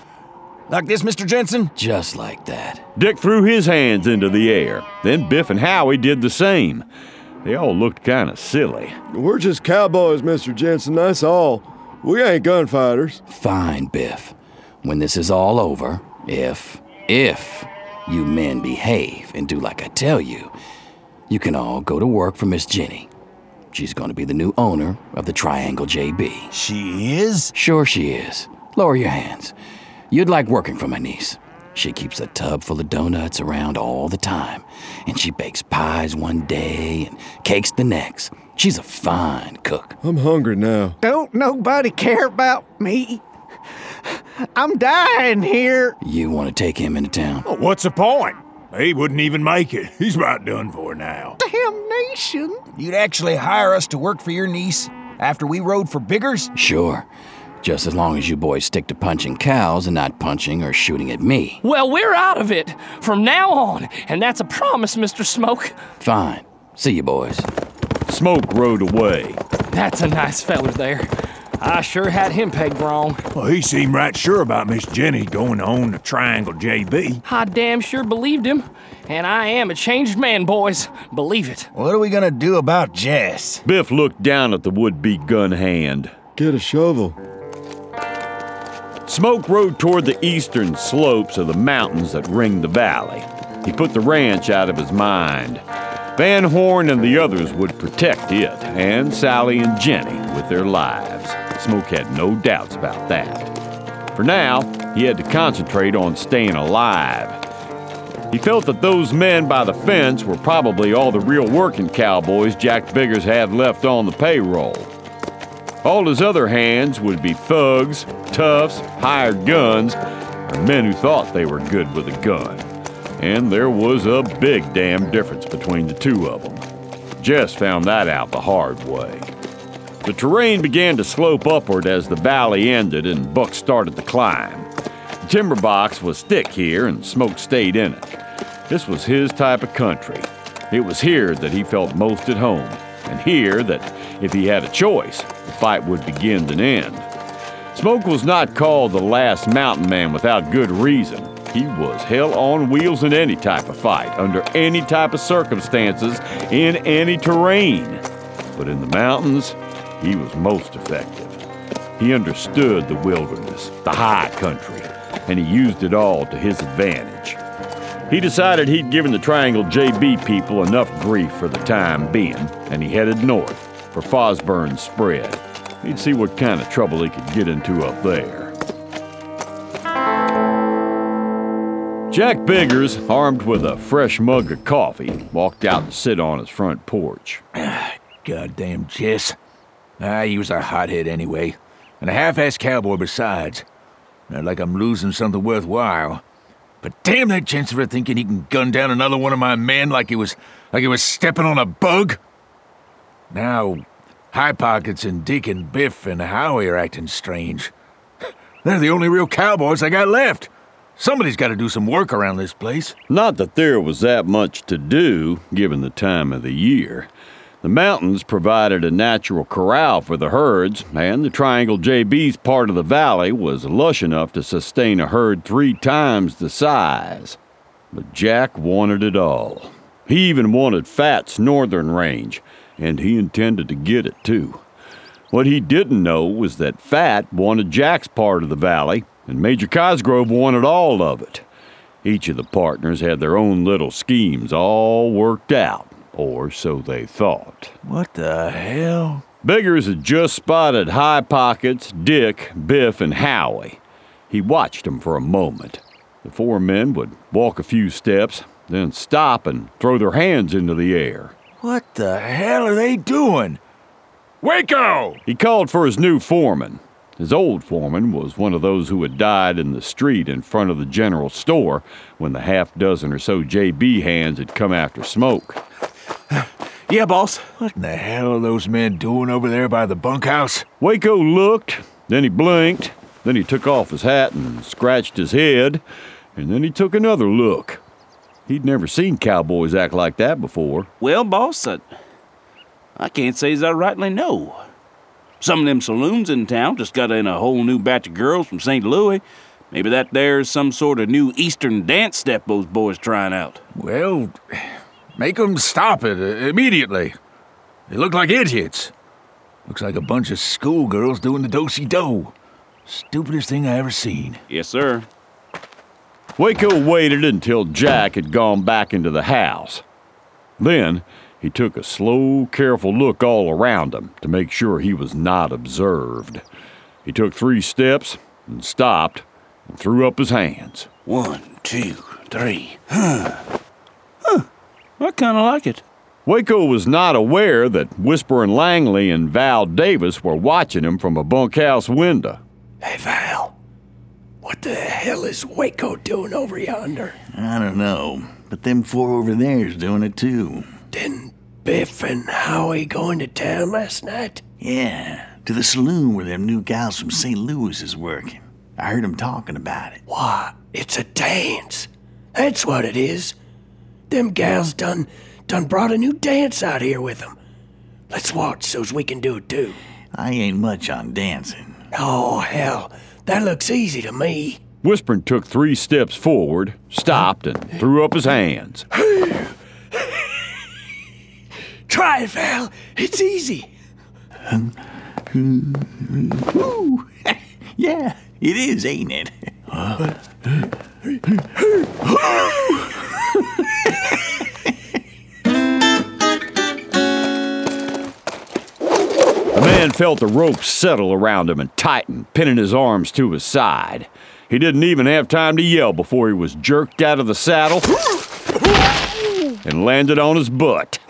Like this, Mister Jensen? Just like that. Dick threw his hands into the air. Then Biff and Howie did the same. They all looked kind of silly. We're just cowboys, Mister Jensen, that's all. We ain't gunfighters. Fine, Biff. When this is all over, if, if you men behave and do like I tell you, you can all go to work for Miss Jenny. She's going to be the new owner of the Triangle J B. She is? Sure she is. Lower your hands. You'd like working for my niece. She keeps a tub full of donuts around all the time, and she bakes pies one day and cakes the next. She's a fine cook. I'm hungry now. Don't nobody care about me. I'm dying here. You want to take him into town? Well, what's the point? He wouldn't even make it. He's about done for now. Damnation. You'd actually hire us to work for your niece after we rode for Biggers? Sure. Just as long as you boys stick to punching cows and not punching or shooting at me. Well, we're out of it from now on, and that's a promise, Mister Smoke. Fine. See you, boys. Smoke rode away. That's a nice feller there. I sure had him pegged wrong. Well, he seemed right sure about Miss Jenny going to own the Triangle J B. I damn sure believed him. And I am a changed man, boys. Believe it. What are we gonna do about Jess? Biff looked down at the would-be gun hand. Get a shovel. Smoke rode toward the eastern slopes of the mountains that ring the valley. He put the ranch out of his mind. Van Horn and the others would protect it, and Sally and Jenny with their lives. Smoke had no doubts about that. For now, he had to concentrate on staying alive. He felt that those men by the fence were probably all the real working cowboys Jack Biggers had left on the payroll. All his other hands would be thugs, toughs, hired guns, or men who thought they were good with a gun. And there was a big damn difference between the two of them. Jess found that out the hard way. The terrain began to slope upward as the valley ended and Buck started to climb. The timber box was thick here and Smoke stayed in it. This was his type of country. It was here that he felt most at home, and here that, if he had a choice, the fight would begin and end. Smoke was not called the last mountain man without good reason. He was hell on wheels in any type of fight, under any type of circumstances, in any terrain. But in the mountains, he was most effective. He understood the wilderness, the high country, and he used it all to his advantage. He decided he'd given the Triangle J B people enough grief for the time being, and he headed north for Fosburn's spread. He'd see what kind of trouble he could get into up there. Jack Biggers, armed with a fresh mug of coffee, walked out to sit on his front porch. Goddamn Jess. Ah, he was a hothead anyway, and a half-assed cowboy besides. Not like I'm losing something worthwhile. But damn that chance of her thinking he can gun down another one of my men like he was like he was stepping on a bug. Now, High Pockets and Dick and Biff and Howie are acting strange. They're the only real cowboys I got left. Somebody's got to do some work around this place. Not that there was that much to do, given the time of the year. The mountains provided a natural corral for the herds, and the Triangle J B's part of the valley was lush enough to sustain a herd three times the size. But Jack wanted it all. He even wanted Fat's northern range, and he intended to get it too. What he didn't know was that Fat wanted Jack's part of the valley, and Major Cosgrove wanted all of it. Each of the partners had their own little schemes all worked out. Or so they thought. What the hell? Biggers had just spotted High Pockets, Dick, Biff, and Howie. He watched them for a moment. The four men would walk a few steps, then stop and throw their hands into the air. What the hell are they doing? Waco! He called for his new foreman. His old foreman was one of those who had died in the street in front of the general store when the half dozen or so J B hands had come after Smoke. Yeah, boss. What in the hell are those men doing over there by the bunkhouse? Waco looked, then he blinked, then he took off his hat and scratched his head, and then he took another look. He'd never seen cowboys act like that before. Well, boss, I, I can't say as I rightly know. Some of them saloons in town just got in a whole new batch of girls from Saint Louis. Maybe that there's some sort of new Eastern dance step those boys trying out. Well, make them stop it uh, immediately. They look like idiots. Looks like a bunch of schoolgirls doing the do-si-do. Stupidest thing I ever seen. Yes, sir. Waco waited until Jack had gone back into the house. Then he took a slow, careful look all around him to make sure he was not observed. He took three steps and stopped and threw up his hands. One, two, three. Huh. Huh. I kind of like it. Waco was not aware that Whispering Langley and Val Davis were watching him from a bunkhouse window. Hey, Val. What the hell is Waco doing over yonder? I don't know, but them four over there's doing it too. Didn't Biff and Howie go into town last night? Yeah, to the saloon where them new gals from Saint Louis is working. I heard them talking about it. Why, it's a dance. That's what it is. Them gals done done brought a new dance out here with them. Let's watch so's we can do it too. I ain't much on dancing. Oh, hell, that looks easy to me. Whispering took three steps forward, stopped, and threw up his hands. Try it, Val. It's easy. Yeah, it is, ain't it? The man felt the rope settle around him and tighten, pinning his arms to his side. He didn't even have time to yell before he was jerked out of the saddle and landed on his butt.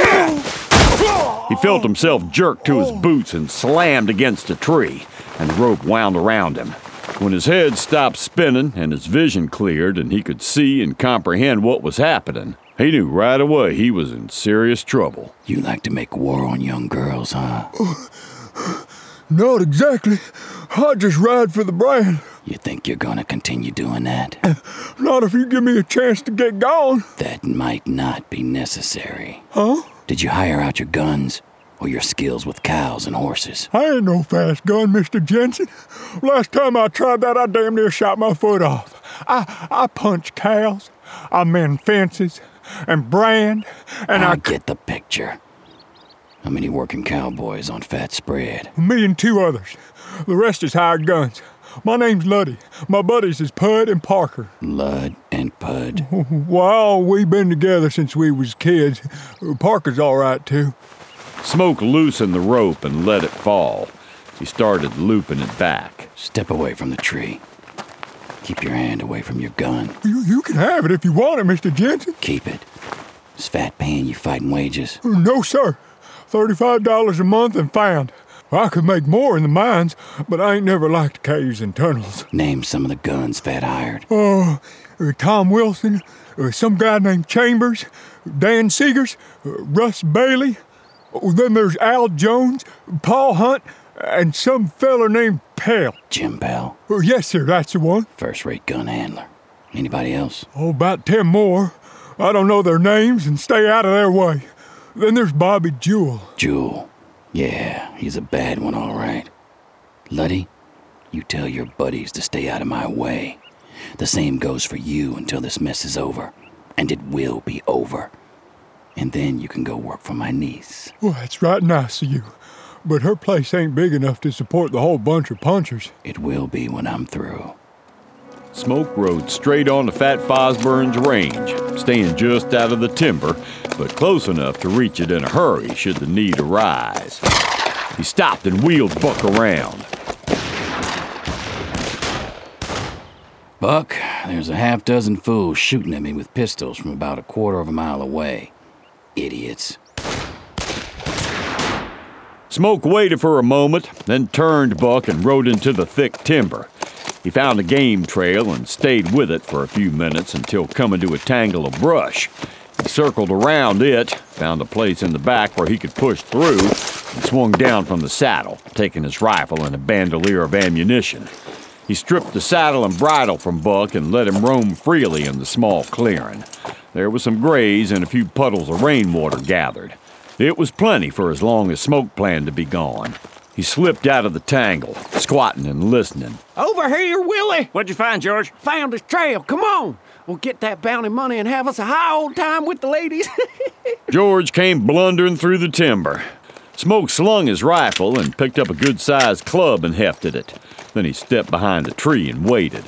He felt himself jerked to his boots and slammed against a tree, and the rope wound around him. When his head stopped spinning and his vision cleared and he could see and comprehend what was happening, he knew right away he was in serious trouble. You like to make war on young girls, huh? Not exactly. I just ride for the brand. You think you're gonna continue doing that? Not if you give me a chance to get gone. That might not be necessary. Huh? Did you hire out your guns or your skills with cows and horses? I ain't no fast gun, Mister Jensen. Last time I tried that, I damn near shot my foot off. I I punch cows, I mend fences, and brand, and I... I get the picture. How many working cowboys on Fat Spread? Me and two others. The rest is hired guns. My name's Luddy. My buddies is Pud and Parker. Lud and Pud. Well, we been together since we was kids. Parker's all right, too. Smoke loosened the rope and let it fall. He started looping it back. Step away from the tree. Keep your hand away from your gun. You, you can have it if you want it, Mister Jensen. Keep it. Is Fat paying you fighting wages? No, sir. thirty-five dollars a month and found. I could make more in the mines, but I ain't never liked caves and tunnels. Name some of the guns Fat hired. Oh, uh, Tom Wilson, uh, some guy named Chambers, Dan Seegers, uh, Russ Bailey. Oh, then there's Al Jones, Paul Hunt, and some feller named Pell. Jim Pell? Uh, yes, sir, that's the one. First-rate gun handler. Anybody else? Oh, about ten more. I don't know their names and stay out of their way. Then there's Bobby Jewell. Jewell. Yeah, he's a bad one, all right. Luddy, you tell your buddies to stay out of my way. The same goes for you until this mess is over. And it will be over. And then you can go work for my niece. Well, that's right nice of you. But her place ain't big enough to support the whole bunch of punchers. It will be when I'm through. Smoke rode straight on to Fat Fosburn's range, staying just out of the timber, but close enough to reach it in a hurry should the need arise. He stopped and wheeled Buck around. Buck, there's a half dozen fools shooting at me with pistols from about a quarter of a mile away. Idiots. Smoke waited for a moment, then turned Buck and rode into the thick timber. He found a game trail and stayed with it for a few minutes until coming to a tangle of brush. He circled around it, found a place in the back where he could push through, and swung down from the saddle, taking his rifle and a bandolier of ammunition. He stripped the saddle and bridle from Buck and let him roam freely in the small clearing. There was some grays and a few puddles of rainwater gathered. It was plenty for as long as Smoke planned to be gone. He slipped out of the tangle, squatting and listening. Over here, Willie! What'd you find, George? Found his trail. Come on! We'll get that bounty money and have us a high old time with the ladies. George came blundering through the timber. Smoke slung his rifle and picked up a good-sized club and hefted it. Then he stepped behind a tree and waited.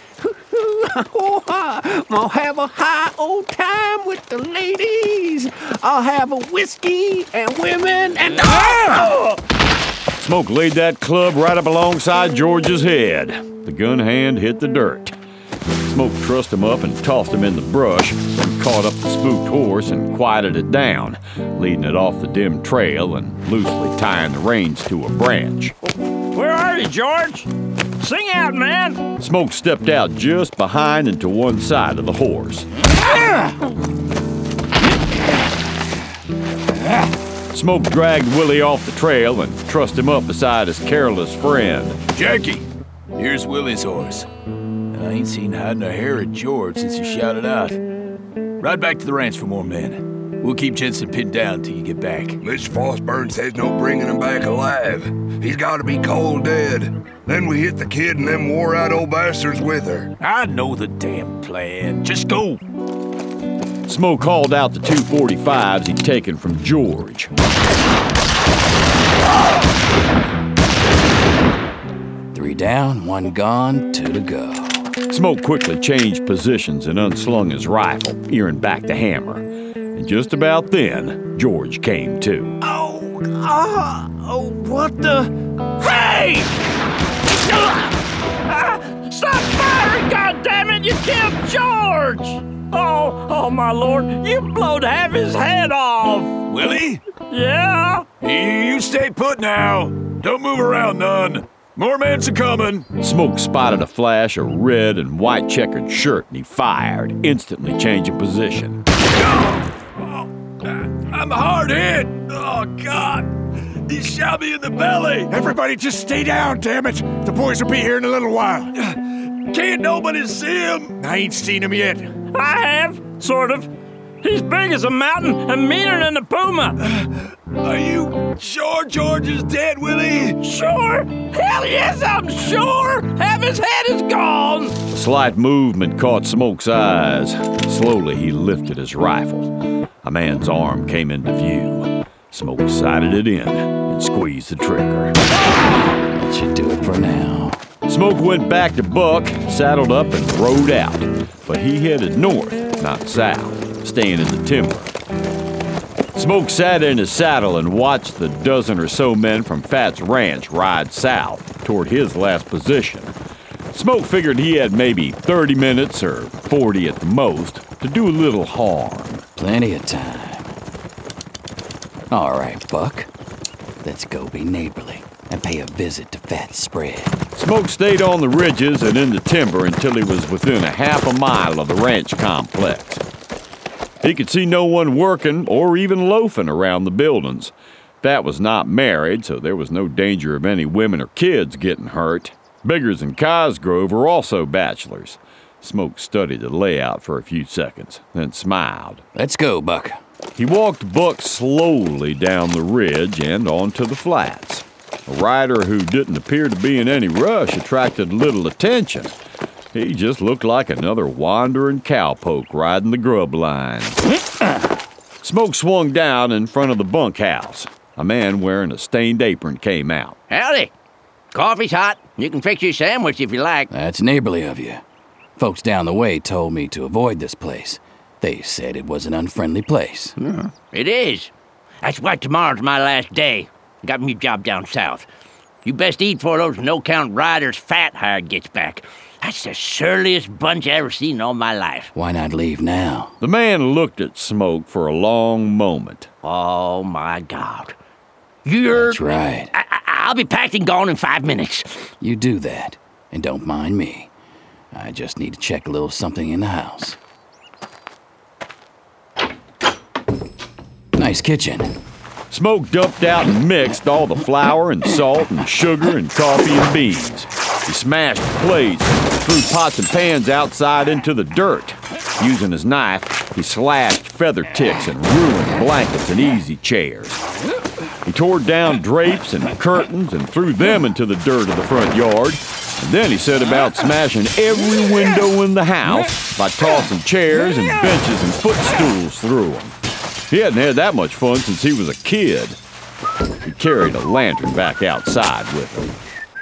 I'll have a high old time with the ladies. I'll have a whiskey and women and... Oh! Smoke laid that club right up alongside George's head. The gun hand hit the dirt. Smoke trussed him up and tossed him in the brush, then caught up the spooked horse and quieted it down, leading it off the dim trail and loosely tying the reins to a branch. Where are you, George? Sing out, man! Smoke stepped out just behind and to one side of the horse. Smoke dragged Willie off the trail and trussed him up beside his careless friend. Jackie, here's Willie's horse. I ain't seen hide nor hair of George since you shouted out. Ride back to the ranch for more men. We'll keep Jensen pinned down till you get back. Mister Fosburn says no bringing him back alive. He's got to be cold dead. Then we hit the kid and them wore-out old bastards with her. I know the damn plan. Just go. Smoke hauled out the two forty-fives he'd taken from George. Three down, one gone, two to go. Smoke quickly changed positions and unslung his rifle, earing back the hammer. And just about then, George came to. Oh, Oh, uh, oh, what the? Hey! Ah, stop firing, goddammit! You killed George! Oh, oh, my lord, you blowed half his head off! Willie? Yeah? You stay put now. Don't move around none. More men's a coming. Smoke spotted a flash of red and white checkered shirt, and he fired, instantly changing position. Oh, I'm hard hit. Oh, God. He shot me in the belly. Everybody just stay down, damn it. The boys will be here in a little while. Can't nobody see him? I ain't seen him yet. I have, sort of. He's big as a mountain and meaner than a puma. Are you sure George is dead, Willie? Sure? Hell yes, I'm sure! Half his head is gone! A slight movement caught Smoke's eyes. Slowly, he lifted his rifle. A man's arm came into view. Smoke sighted it in and squeezed the trigger. That should do it for now. Smoke went back to Buck, saddled up, and rode out. But he headed north, not south, staying in the timber. Smoke sat in his saddle and watched the dozen or so men from Fat's ranch ride south toward his last position. Smoke figured he had maybe thirty minutes or forty at the most to do a little harm. Plenty of time. All right, Buck. Let's go be neighborly and pay a visit to Fat's spread. Smoke stayed on the ridges and in the timber until he was within a half a mile of the ranch complex. He could see no one working or even loafing around the buildings. Fat was not married, so there was no danger of any women or kids getting hurt. Biggers and Cosgrove were also bachelors. Smoke studied the layout for a few seconds, then smiled. Let's go, Buck. He walked Buck slowly down the ridge and onto the flats. A rider who didn't appear to be in any rush attracted little attention. He just looked like another wandering cowpoke riding the grub line. Smoke swung down in front of the bunkhouse. A man wearing a stained apron came out. Howdy. Coffee's hot. You can fix you a sandwich if you like. That's neighborly of you. Folks down the way told me to avoid this place. They said it was an unfriendly place. Hmm. It is. That's why tomorrow's my last day. Got me a job down south. You best eat before those no-count riders Fat hired gets back. That's the surliest bunch I ever seen in all my life. Why not leave now? The man looked at Smoke for a long moment. Oh, my God. You're... That's right. I- I- I'll be packed and gone in five minutes. You do that, and don't mind me. I just need to check a little something in the house. Nice kitchen. Smoke dumped out and mixed all the flour and salt and sugar and coffee and beans. He smashed plates and threw pots and pans outside into the dirt. Using his knife, he slashed feather ticks and ruined blankets and easy chairs. He tore down drapes and curtains and threw them into the dirt of the front yard. And then he set about smashing every window in the house by tossing chairs and benches and footstools through them. He hadn't had that much fun since he was a kid. He carried a lantern back outside with him.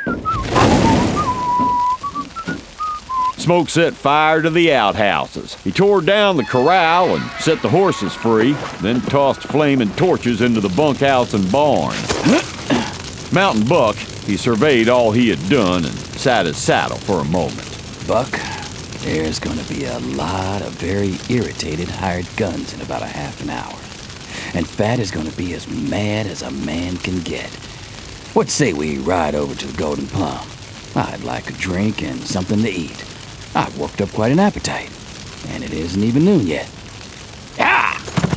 Smoke set fire to the outhouses. He tore down the corral and set the horses free, then tossed flaming torches into the bunkhouse and barn. Mountain Buck, he surveyed all he had done and sat his saddle for a moment. Buck, there's gonna be a lot of very irritated hired guns in about a half an hour. And Fat is gonna be as mad as a man can get. What say we ride over to the Golden Plum? I'd like a drink and something to eat. I've worked up quite an appetite, and it isn't even noon yet. Ah!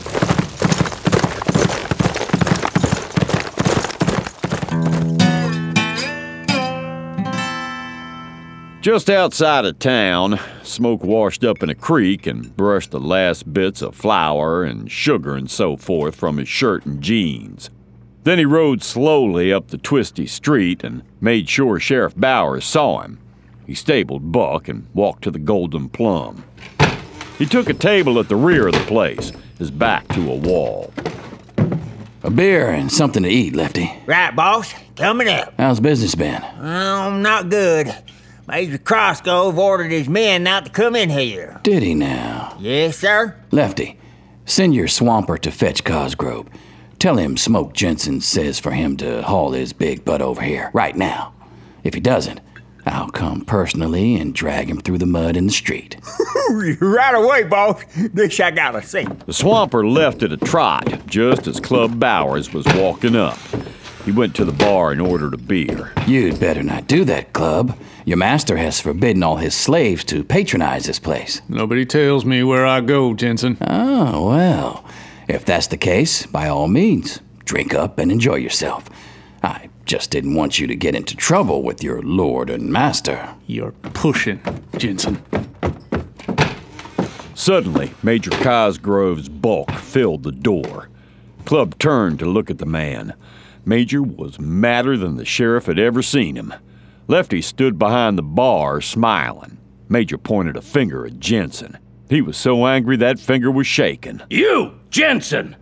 Just outside of town, Smoke washed up in a creek and brushed the last bits of flour and sugar and so forth from his shirt and jeans. Then he rode slowly up the twisty street and made sure Sheriff Bowers saw him. He stabled Buck and walked to the Golden Plum. He took a table at the rear of the place, his back to a wall. A beer and something to eat, Lefty. Right, boss. Coming up. How's business been? Oh, not good. Major Croscove ordered his men not to come in here. Did he now? Yes, sir. Lefty, send your swamper to fetch Cosgrove. Tell him Smoke Jensen says for him to haul his big butt over here, right now. If he doesn't, I'll come personally and drag him through the mud in the street. Right away, boss. This I gotta see. The swamper left at a trot just as Club Bowers was walking up. He went to the bar and ordered a beer. You'd better not do that, Club. Your master has forbidden all his slaves to patronize this place. Nobody tells me where I go, Jensen. Oh, well. If that's the case, by all means, drink up and enjoy yourself. I just didn't want you to get into trouble with your lord and master. You're pushing, Jensen. Suddenly, Major Cosgrove's bulk filled the door. Club turned to look at the man. Major was madder than the sheriff had ever seen him. Lefty stood behind the bar, smiling. Major pointed a finger at Jensen. He was so angry that finger was shaking. You, Jensen!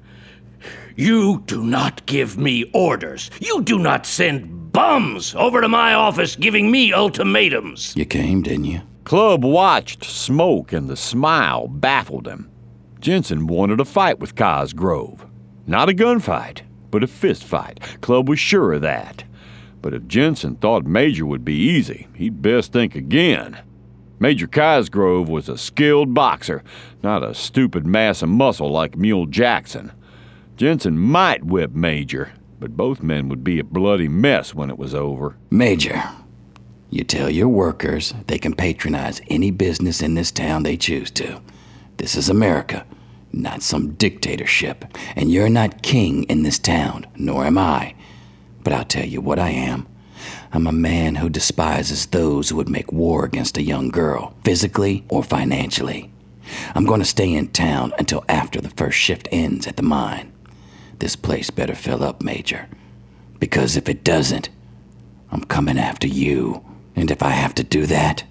You do not give me orders. You do not send bums over to my office giving me ultimatums. You came, didn't you? Club watched Smoke, and the smile baffled him. Jensen wanted a fight with Cosgrove. Not a gunfight, but a fist fight. Club was sure of that. But if Jensen thought Major would be easy, he'd best think again. Major Cosgrove was a skilled boxer, not a stupid mass of muscle like Mule Jackson. Jensen might whip Major, but both men would be a bloody mess when it was over. Major, you tell your workers they can patronize any business in this town they choose to. This is America, not some dictatorship, and you're not king in this town, nor am I. But I'll tell you what I am. I'm a man who despises those who would make war against a young girl, physically or financially. I'm going to stay in town until after the first shift ends at the mine. This place better fill up, Major. Because if it doesn't, I'm coming after you. And if I have to do that,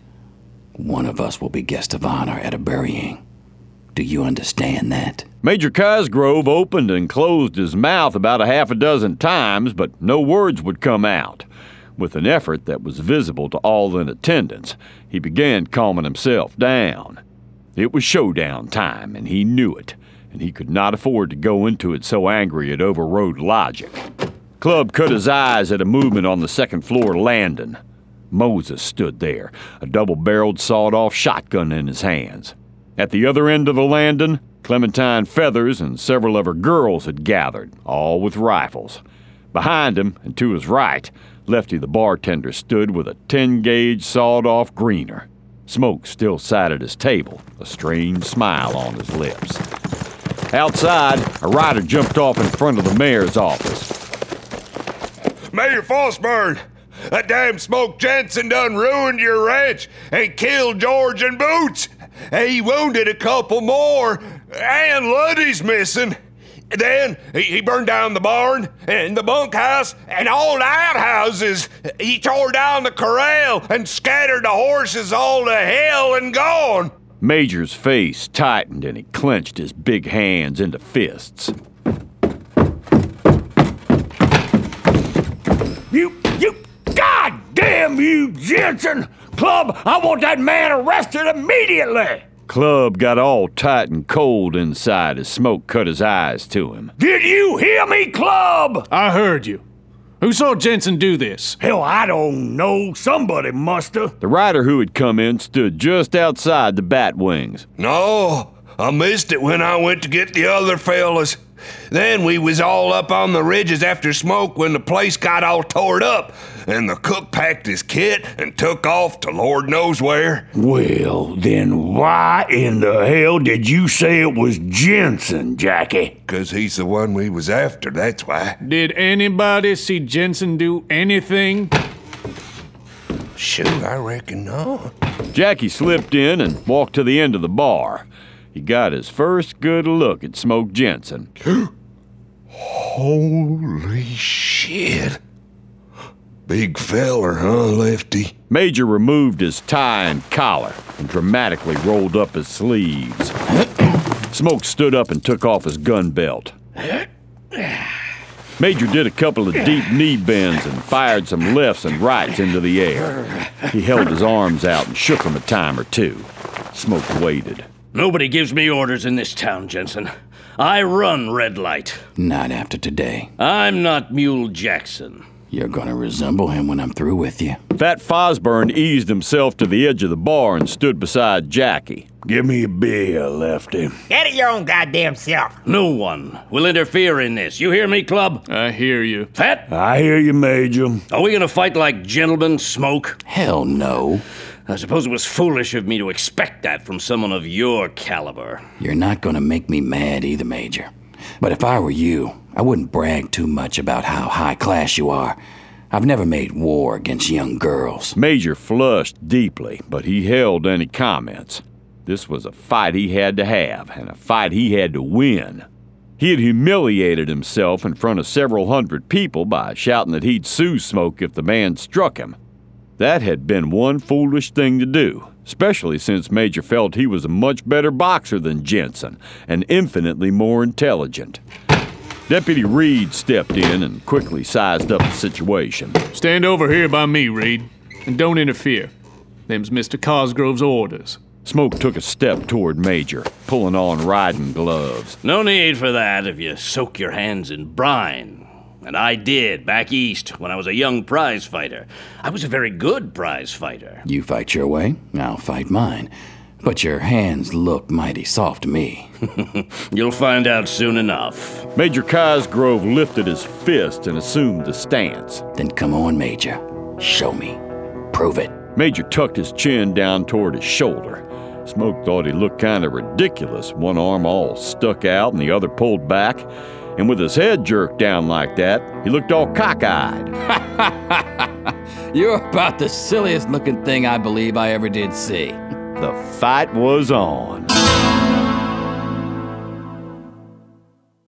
one of us will be guest of honor at a burying. Do you understand that? Major Cosgrove opened and closed his mouth about a half a dozen times, but no words would come out. With an effort that was visible to all in attendance, he began calming himself down. It was showdown time, and he knew it, and he could not afford to go into it so angry it overrode logic. Club cut his eyes at a movement on the second floor landing. Moses stood there, a double-barreled sawed-off shotgun in his hands. At the other end of the landing, Clementine Feathers and several of her girls had gathered, all with rifles. Behind him, and to his right, Lefty the bartender stood with a ten-gauge sawed-off greener. Smoke still sat at his table, a strange smile on his lips. Outside, a rider jumped off in front of the mayor's office. Mayor Fosburn, that damn Smoke Jensen done ruined your ranch and killed George and Boots. He wounded a couple more, and Luddy's missing. Then he, he burned down the barn and the bunkhouse and all the outhouses. He tore down the corral and scattered the horses all to hell and gone. Major's face tightened and he clenched his big hands into fists. You, you, goddamn you, Jensen! Club, I want that man arrested immediately! Club got all tight and cold inside as Smoke cut his eyes to him. Did you hear me, Club? I heard you. Who saw Jensen do this? Hell, I don't know. Somebody musta. The rider who had come in stood just outside the bat wings. No, I missed it when I went to get the other fellas. Then we was all up on the ridges after Smoke when the place got all tore up, and the cook packed his kit and took off to Lord knows where. Well, then why in the hell did you say it was Jensen, Jackie? 'Cause he's the one we was after, that's why. Did anybody see Jensen do anything? Shoot, I reckon not. Jackie slipped in and walked to the end of the bar. He got his first good look at Smoke Jensen. Holy shit. Big feller, huh, Lefty? Major removed his tie and collar and dramatically rolled up his sleeves. Smoke stood up and took off his gun belt. Major did a couple of deep knee bends and fired some lefts and rights into the air. He held his arms out and shook them a time or two. Smoke waited. Nobody gives me orders in this town, Jensen. I run Red Light. Not after today. I'm not Mule Jackson. You're gonna resemble him when I'm through with you. Fat Fosburn eased himself to the edge of the bar and stood beside Jackie. Give me a beer, Lefty. Get it your own goddamn self. No one will interfere in this. You hear me, Club? I hear you. Fat? I hear you, Major. Are we gonna fight like gentlemen, Smoke? Hell no. I suppose it was foolish of me to expect that from someone of your caliber. You're not gonna make me mad either, Major. But if I were you, I wouldn't brag too much about how high class you are. I've never made war against young girls. Major flushed deeply, but he held any comments. This was a fight he had to have, and a fight he had to win. He had humiliated himself in front of several hundred people by shouting that he'd sue Smoke if the man struck him. That had been one foolish thing to do, especially since Major felt he was a much better boxer than Jensen, and infinitely more intelligent. Deputy Reed stepped in and quickly sized up the situation. Stand over here by me, Reed, and don't interfere. Them's Mister Cosgrove's orders. Smoke took a step toward Major, pulling on riding gloves. No need for that if you soak your hands in brine. And I did, back east, when I was a young prize fighter. I was a very good prize fighter. You fight your way, I'll fight mine. But your hands look mighty soft to me. You'll find out soon enough. Major Cosgrove lifted his fist and assumed the stance. Then come on, Major. Show me. Prove it. Major tucked his chin down toward his shoulder. Smoke thought he looked kind of ridiculous, one arm all stuck out and the other pulled back. And with his head jerked down like that, he looked all cockeyed. You're about the silliest looking thing I believe I ever did see. The fight was on.